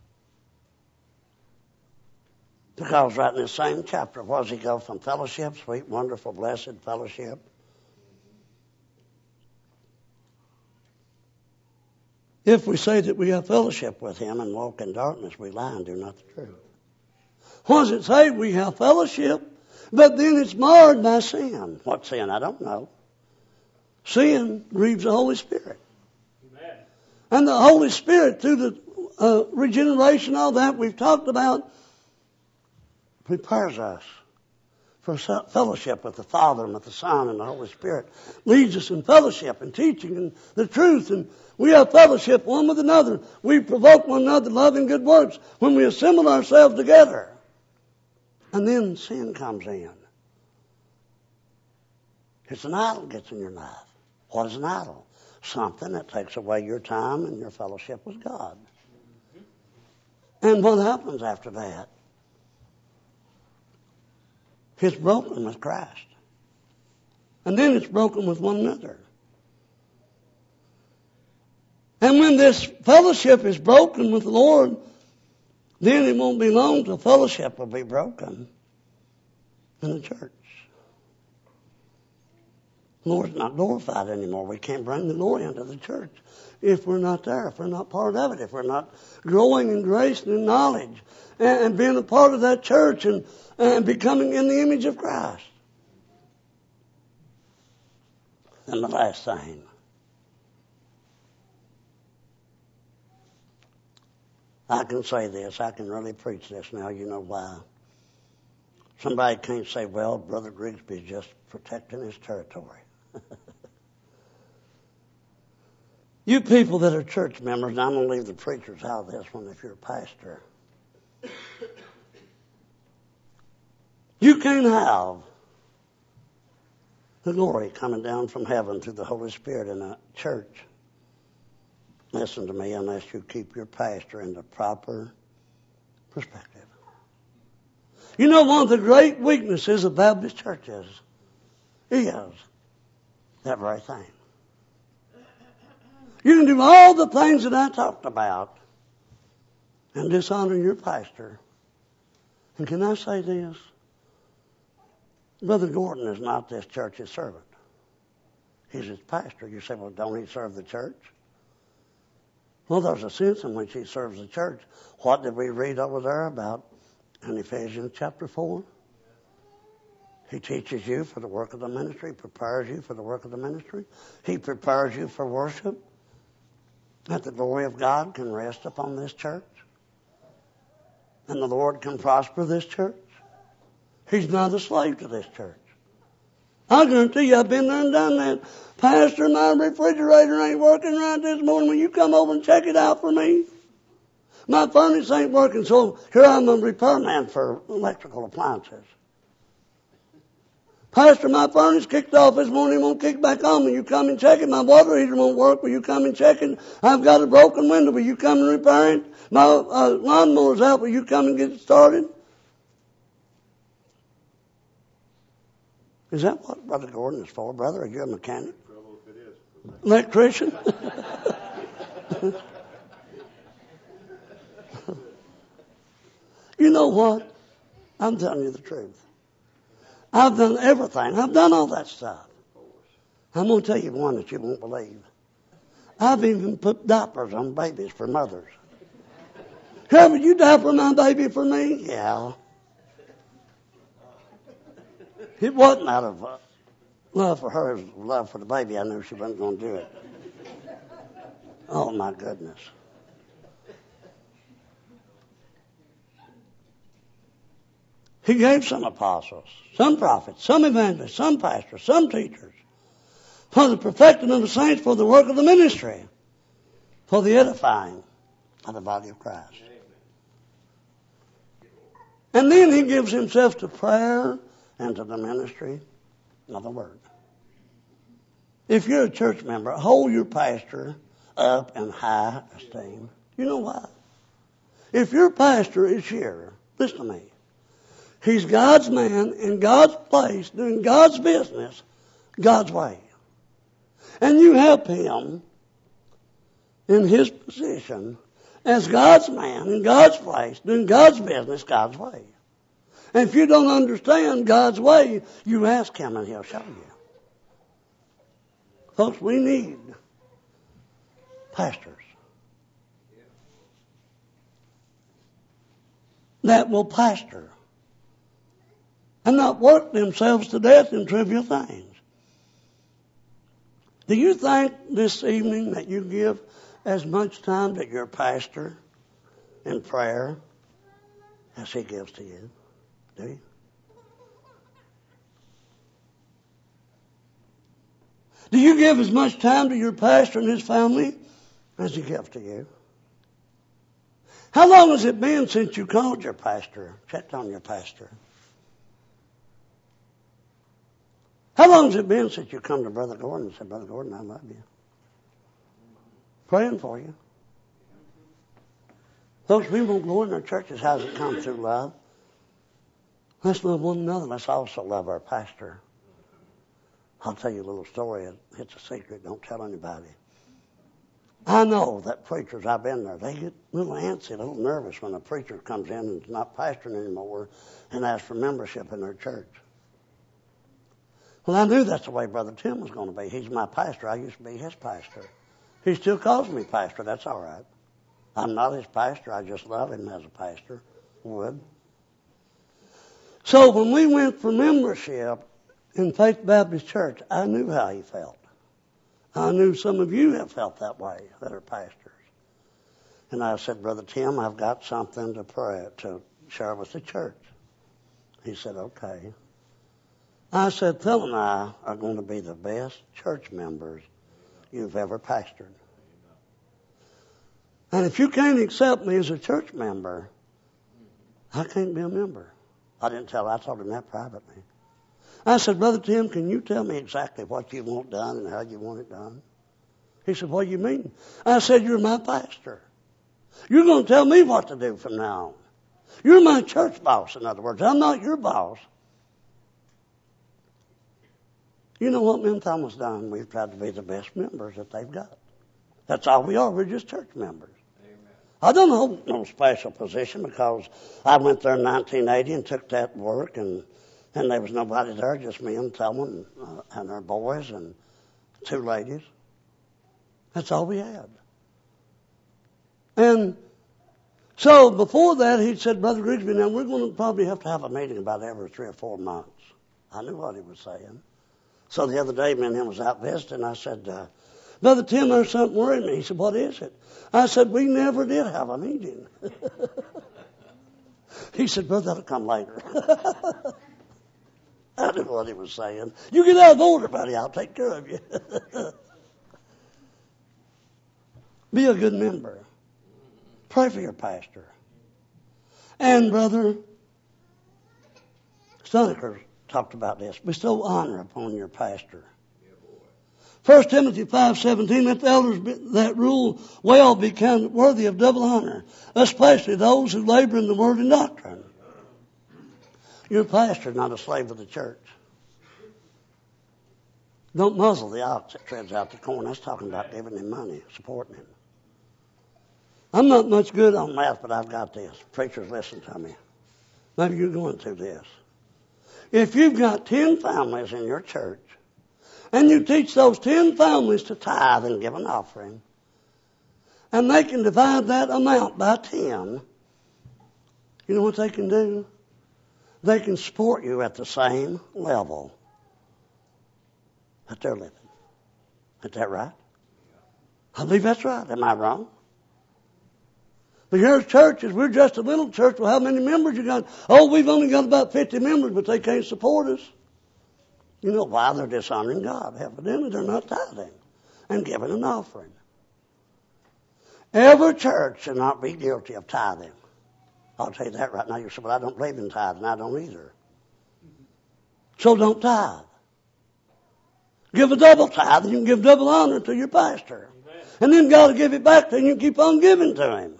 Because right in this same chapter, what does he go from fellowship, sweet, wonderful, blessed fellowship? If we say that we have fellowship with him and walk in darkness, we lie and do not the truth. What does it say? We have fellowship, but then it's marred by sin. What sin? I don't know. Sin grieves the Holy Spirit. Amen. And the Holy Spirit, through the regeneration, all that we've talked about, prepares us for fellowship with the Father and with the Son and the Holy Spirit. Leads us in fellowship and teaching and the truth. And we have fellowship one with another. We provoke one another to love and good works when we assemble ourselves together. And then sin comes in. It's an idol gets in your life. What is an idol? Something that takes away your time and your fellowship with God. And what happens after that? It's broken with Christ. And then it's broken with one another. And when this fellowship is broken with the Lord, then it won't be long till fellowship will be broken in the church. The Lord's not glorified anymore. We can't bring the glory into the church if we're not there, if we're not part of it, if we're not growing in grace and in knowledge and being a part of that church and becoming in the image of Christ. And the last thing. I can say this. I can really preach this now. You know why? Somebody can't say, well, Brother Grigsby is just protecting his territory. You people that are church members, and I'm going to leave the preachers out of this one if you're a pastor. You can't have the glory coming down from heaven through the Holy Spirit in a church. Listen to me, unless you keep your pastor in the proper perspective. You know, one of the great weaknesses of Baptist churches is that very thing. You can do all the things that I talked about and dishonor your pastor. And can I say this? Brother Gordon is not this church's servant. He's his pastor. You say, well, don't he serve the church? Well, there's a sense in which he serves the church. What did we read over there about in Ephesians chapter 4? He teaches you for the work of the ministry, prepares you for the work of the ministry. He prepares you for worship, that the glory of God can rest upon this church, and the Lord can prosper this church. He's not a slave to this church. I guarantee you, I've been there and done that. Pastor, my refrigerator ain't working right this morning. Will you come over and check it out for me? My furnace ain't working, so here I'm a repairman for electrical appliances. Pastor, my furnace kicked off this morning. It won't kick back on. Will you come and check it? My water heater won't work. Will you come and check it? I've got a broken window. Will you come and repair it? My lawnmower's out. Will you come and get it started? Is that what Brother Gordon is for, brother? Are you a mechanic? Electrician? You know what? I'm telling you the truth. I've done everything. I've done all that stuff. I'm going to tell you one that you won't believe. I've even put diapers on babies for mothers. Hey, would you diaper my baby for me? Yeah. It wasn't out of love for her, it was love for the baby. I knew she wasn't going to do it. Oh, my goodness. He gave some apostles, some prophets, some evangelists, some pastors, some teachers, for the perfecting of the saints, for the work of the ministry, for the edifying of the body of Christ. And then he gives himself to prayer and to the ministry of the word. If you're a church member, hold your pastor up in high esteem. You know why? If your pastor is here, listen to me. He's God's man in God's place, doing God's business, God's way. And you help him in his position as God's man in God's place, doing God's business, God's way. And if you don't understand God's way, you ask him and he'll show you. Folks, we need pastors that will pastor and not work themselves to death in trivial things. Do you think this evening that you give as much time to your pastor in prayer as he gives to you? Do you? Do you give as much time to your pastor and his family as he gives to you? How long has it been since you called your pastor, checked on your pastor? How long has it been since you come to Brother Gordon and said, Brother Gordon, I love you? Praying for you. Folks, we won't go in our churches. How does it come through love? Let's love one another. Let's also love our pastor. I'll tell you a little story. It's a secret. Don't tell anybody. I know that preachers, I've been there, they get a little antsy, a little nervous when a preacher comes in and is not pastoring anymore and asks for membership in their church. Well, I knew that's the way Brother Tim was going to be. He's my pastor. I used to be his pastor. He still calls me pastor. That's all right. I'm not his pastor. I just love him as a pastor would. So when we went for membership in Faith Baptist Church, I knew how he felt. I knew some of you have felt that way that are pastors. And I said, Brother Tim, I've got something to share with the church. He said, okay. I said, Phil and I are going to be the best church members you've ever pastored. And if you can't accept me as a church member, I can't be a member. I told him that privately. I said, Brother Tim, can you tell me exactly what you want done and how you want it done? He said, what do you mean? I said, you're my pastor. You're going to tell me what to do from now on. You're my church boss, in other words. I'm not your boss. You know what me and Thomas done? We've tried to be the best members that they've got. That's all we are. We're just church members. Amen. I don't hold no special position because I went there in 1980 and took that work and there was nobody there, just me and Thelma and our boys and two ladies. That's all we had. And so before that, he said, Brother Grigsby, now we're going to probably have to have a meeting about every 3 or 4 months. I knew what he was saying. So the other day, me and him was out visiting. I said, Brother Tim, there's something worrying me. He said, what is it? I said, we never did have a meeting. He said, Brother, that'll come later. I knew what he was saying. You get out of order, buddy. I'll take care of you. Be a good member. Pray for your pastor. And Brother Stoneker talked about this. Bestow honor upon your pastor. 1 Timothy 5:17, let the elders that rule well be counted worthy of double honor, especially those who labor in the word and doctrine. Your pastor is not a slave of the church. Don't muzzle the ox that treads out the corn. That's talking about giving him money, supporting him. I'm not much good on math, but I've got this. Preachers, listen to me. Maybe you're going through this. If you've got 10 families in your church, and you teach those 10 families to tithe and give an offering, and they can divide that amount by 10, you know what they can do? They can support you at the same level that they're living. Is that right? I believe that's right. Am I wrong? But here's churches. We're just a little church. Well, how many members you got? Oh, we've only got about 50 members, but they can't support us. You know why? They're dishonoring God. Evidently, they're not tithing and giving an offering. Every church should not be guilty of tithing. I'll tell you that right now. You say, well, I don't believe in tithing. I don't either. So don't tithe. Give a double tithe, and you can give double honor to your pastor. Amen. And then God will give it back to you, and you keep on giving to him.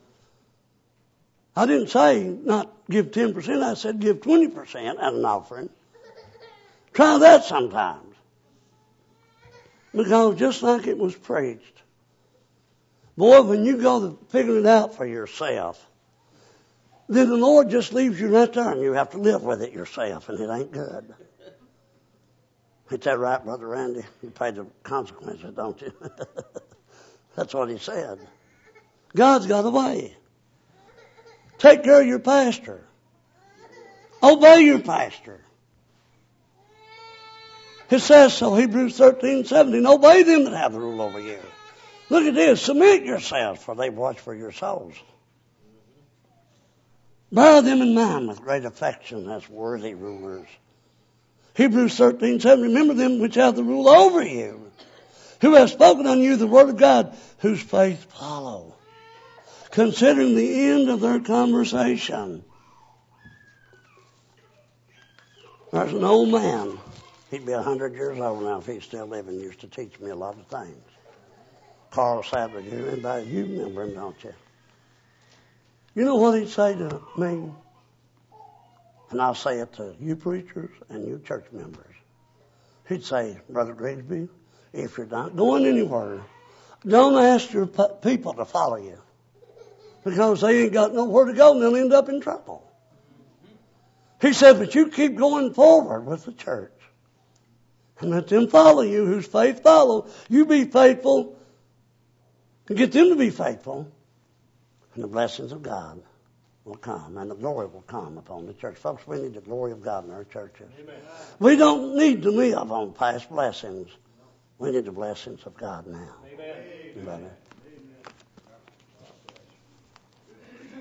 I didn't say not give 10%. I said give 20% as an offering. Try that sometimes. Because just like it was preached, boy, when you go to figure it out for yourself, then the Lord just leaves you right there and you have to live with it yourself, and it ain't good. Ain't that right, Brother Randy? You pay the consequences, don't you? That's what he said. God's got a way. Take care of your pastor. Obey your pastor. It says so, Hebrews 13:17. Obey them that have the rule over you. Look at this. Submit yourselves, for they watch for your souls. Bear them in mind with great affection as worthy rulers. Hebrews 13:7. Remember them which have the rule over you, who have spoken unto you the word of God, whose faith follow, considering the end of their conversation. There's an old man. He'd be 100 years old now if he's still living. Used to teach me a lot of things. Carl Sadler, you remember him, don't you? You know what he'd say to me? And I'll say it to you preachers and you church members. He'd say, Brother Grigsby, if you're not going anywhere, don't ask your people to follow you. Because they ain't got nowhere to go and they'll end up in trouble. He said, but you keep going forward with the church. And let them follow you, whose faith follow. You be faithful and get them to be faithful. And the blessings of God will come and the glory will come upon the church. Folks, we need the glory of God in our churches. Amen. We don't need to live on past blessings. We need the blessings of God now. Amen. Amen.